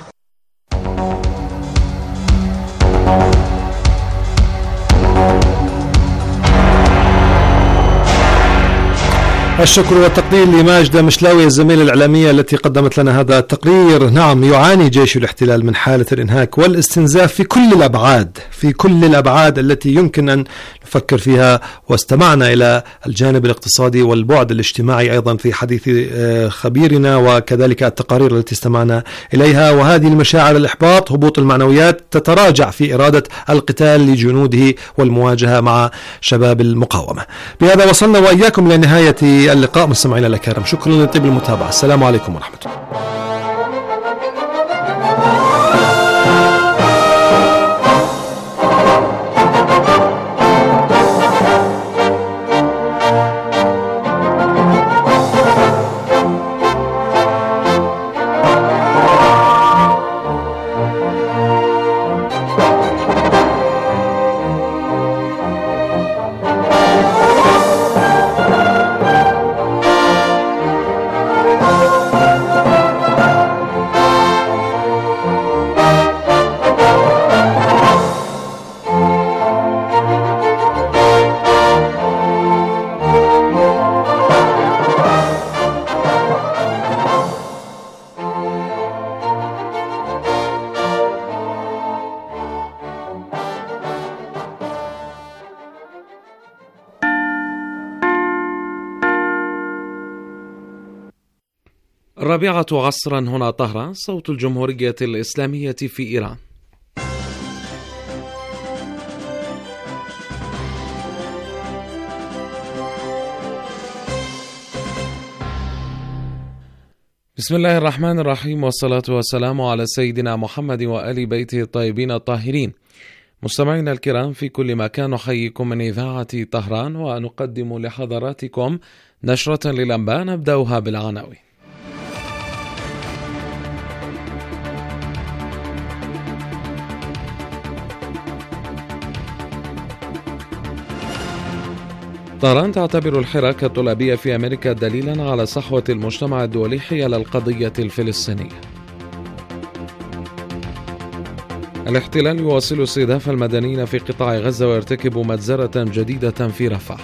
الشكر والتقدير لماجدة مشلاوي الزميلة الإعلامية التي قدمت لنا هذا التقرير. نعم، يعاني جيش الاحتلال من حالة الإنهاك والاستنزاف في كل الأبعاد التي يمكن أن نفكر فيها. واستمعنا إلى الجانب الاقتصادي والبعد الاجتماعي أيضا في حديث خبيرنا، وكذلك التقارير التي استمعنا إليها. وهذه المشاعر الإحباط، هبوط المعنويات، تتراجع في إرادة القتال لجنوده والمواجهة مع شباب المقاومة. بهذا وصلنا وإياكم لنهاية اللقاء مستمعينا الكرام. شكرا لطيب المتابعة. السلام عليكم ورحمة الله. الرابعة عصرا هنا طهران، صوت الجمهورية الإسلامية في إيران. بسم الله الرحمن الرحيم، والصلاة والسلام على سيدنا محمد وآل بيته الطيبين الطاهرين. مستمعينا الكرام في كل مكان، نحييكم من إذاعة طهران ونقدم لحضراتكم نشرة للأنباء نبدأها بالعناوين. طهران تعتبر الحراك الطلابية في أمريكا دليلا على صحوة المجتمع الدولي حيال القضية الفلسطينية. الاحتلال يواصل استهداف المدنيين في قطاع غزة ويرتكب مجزرة جديدة في رفح.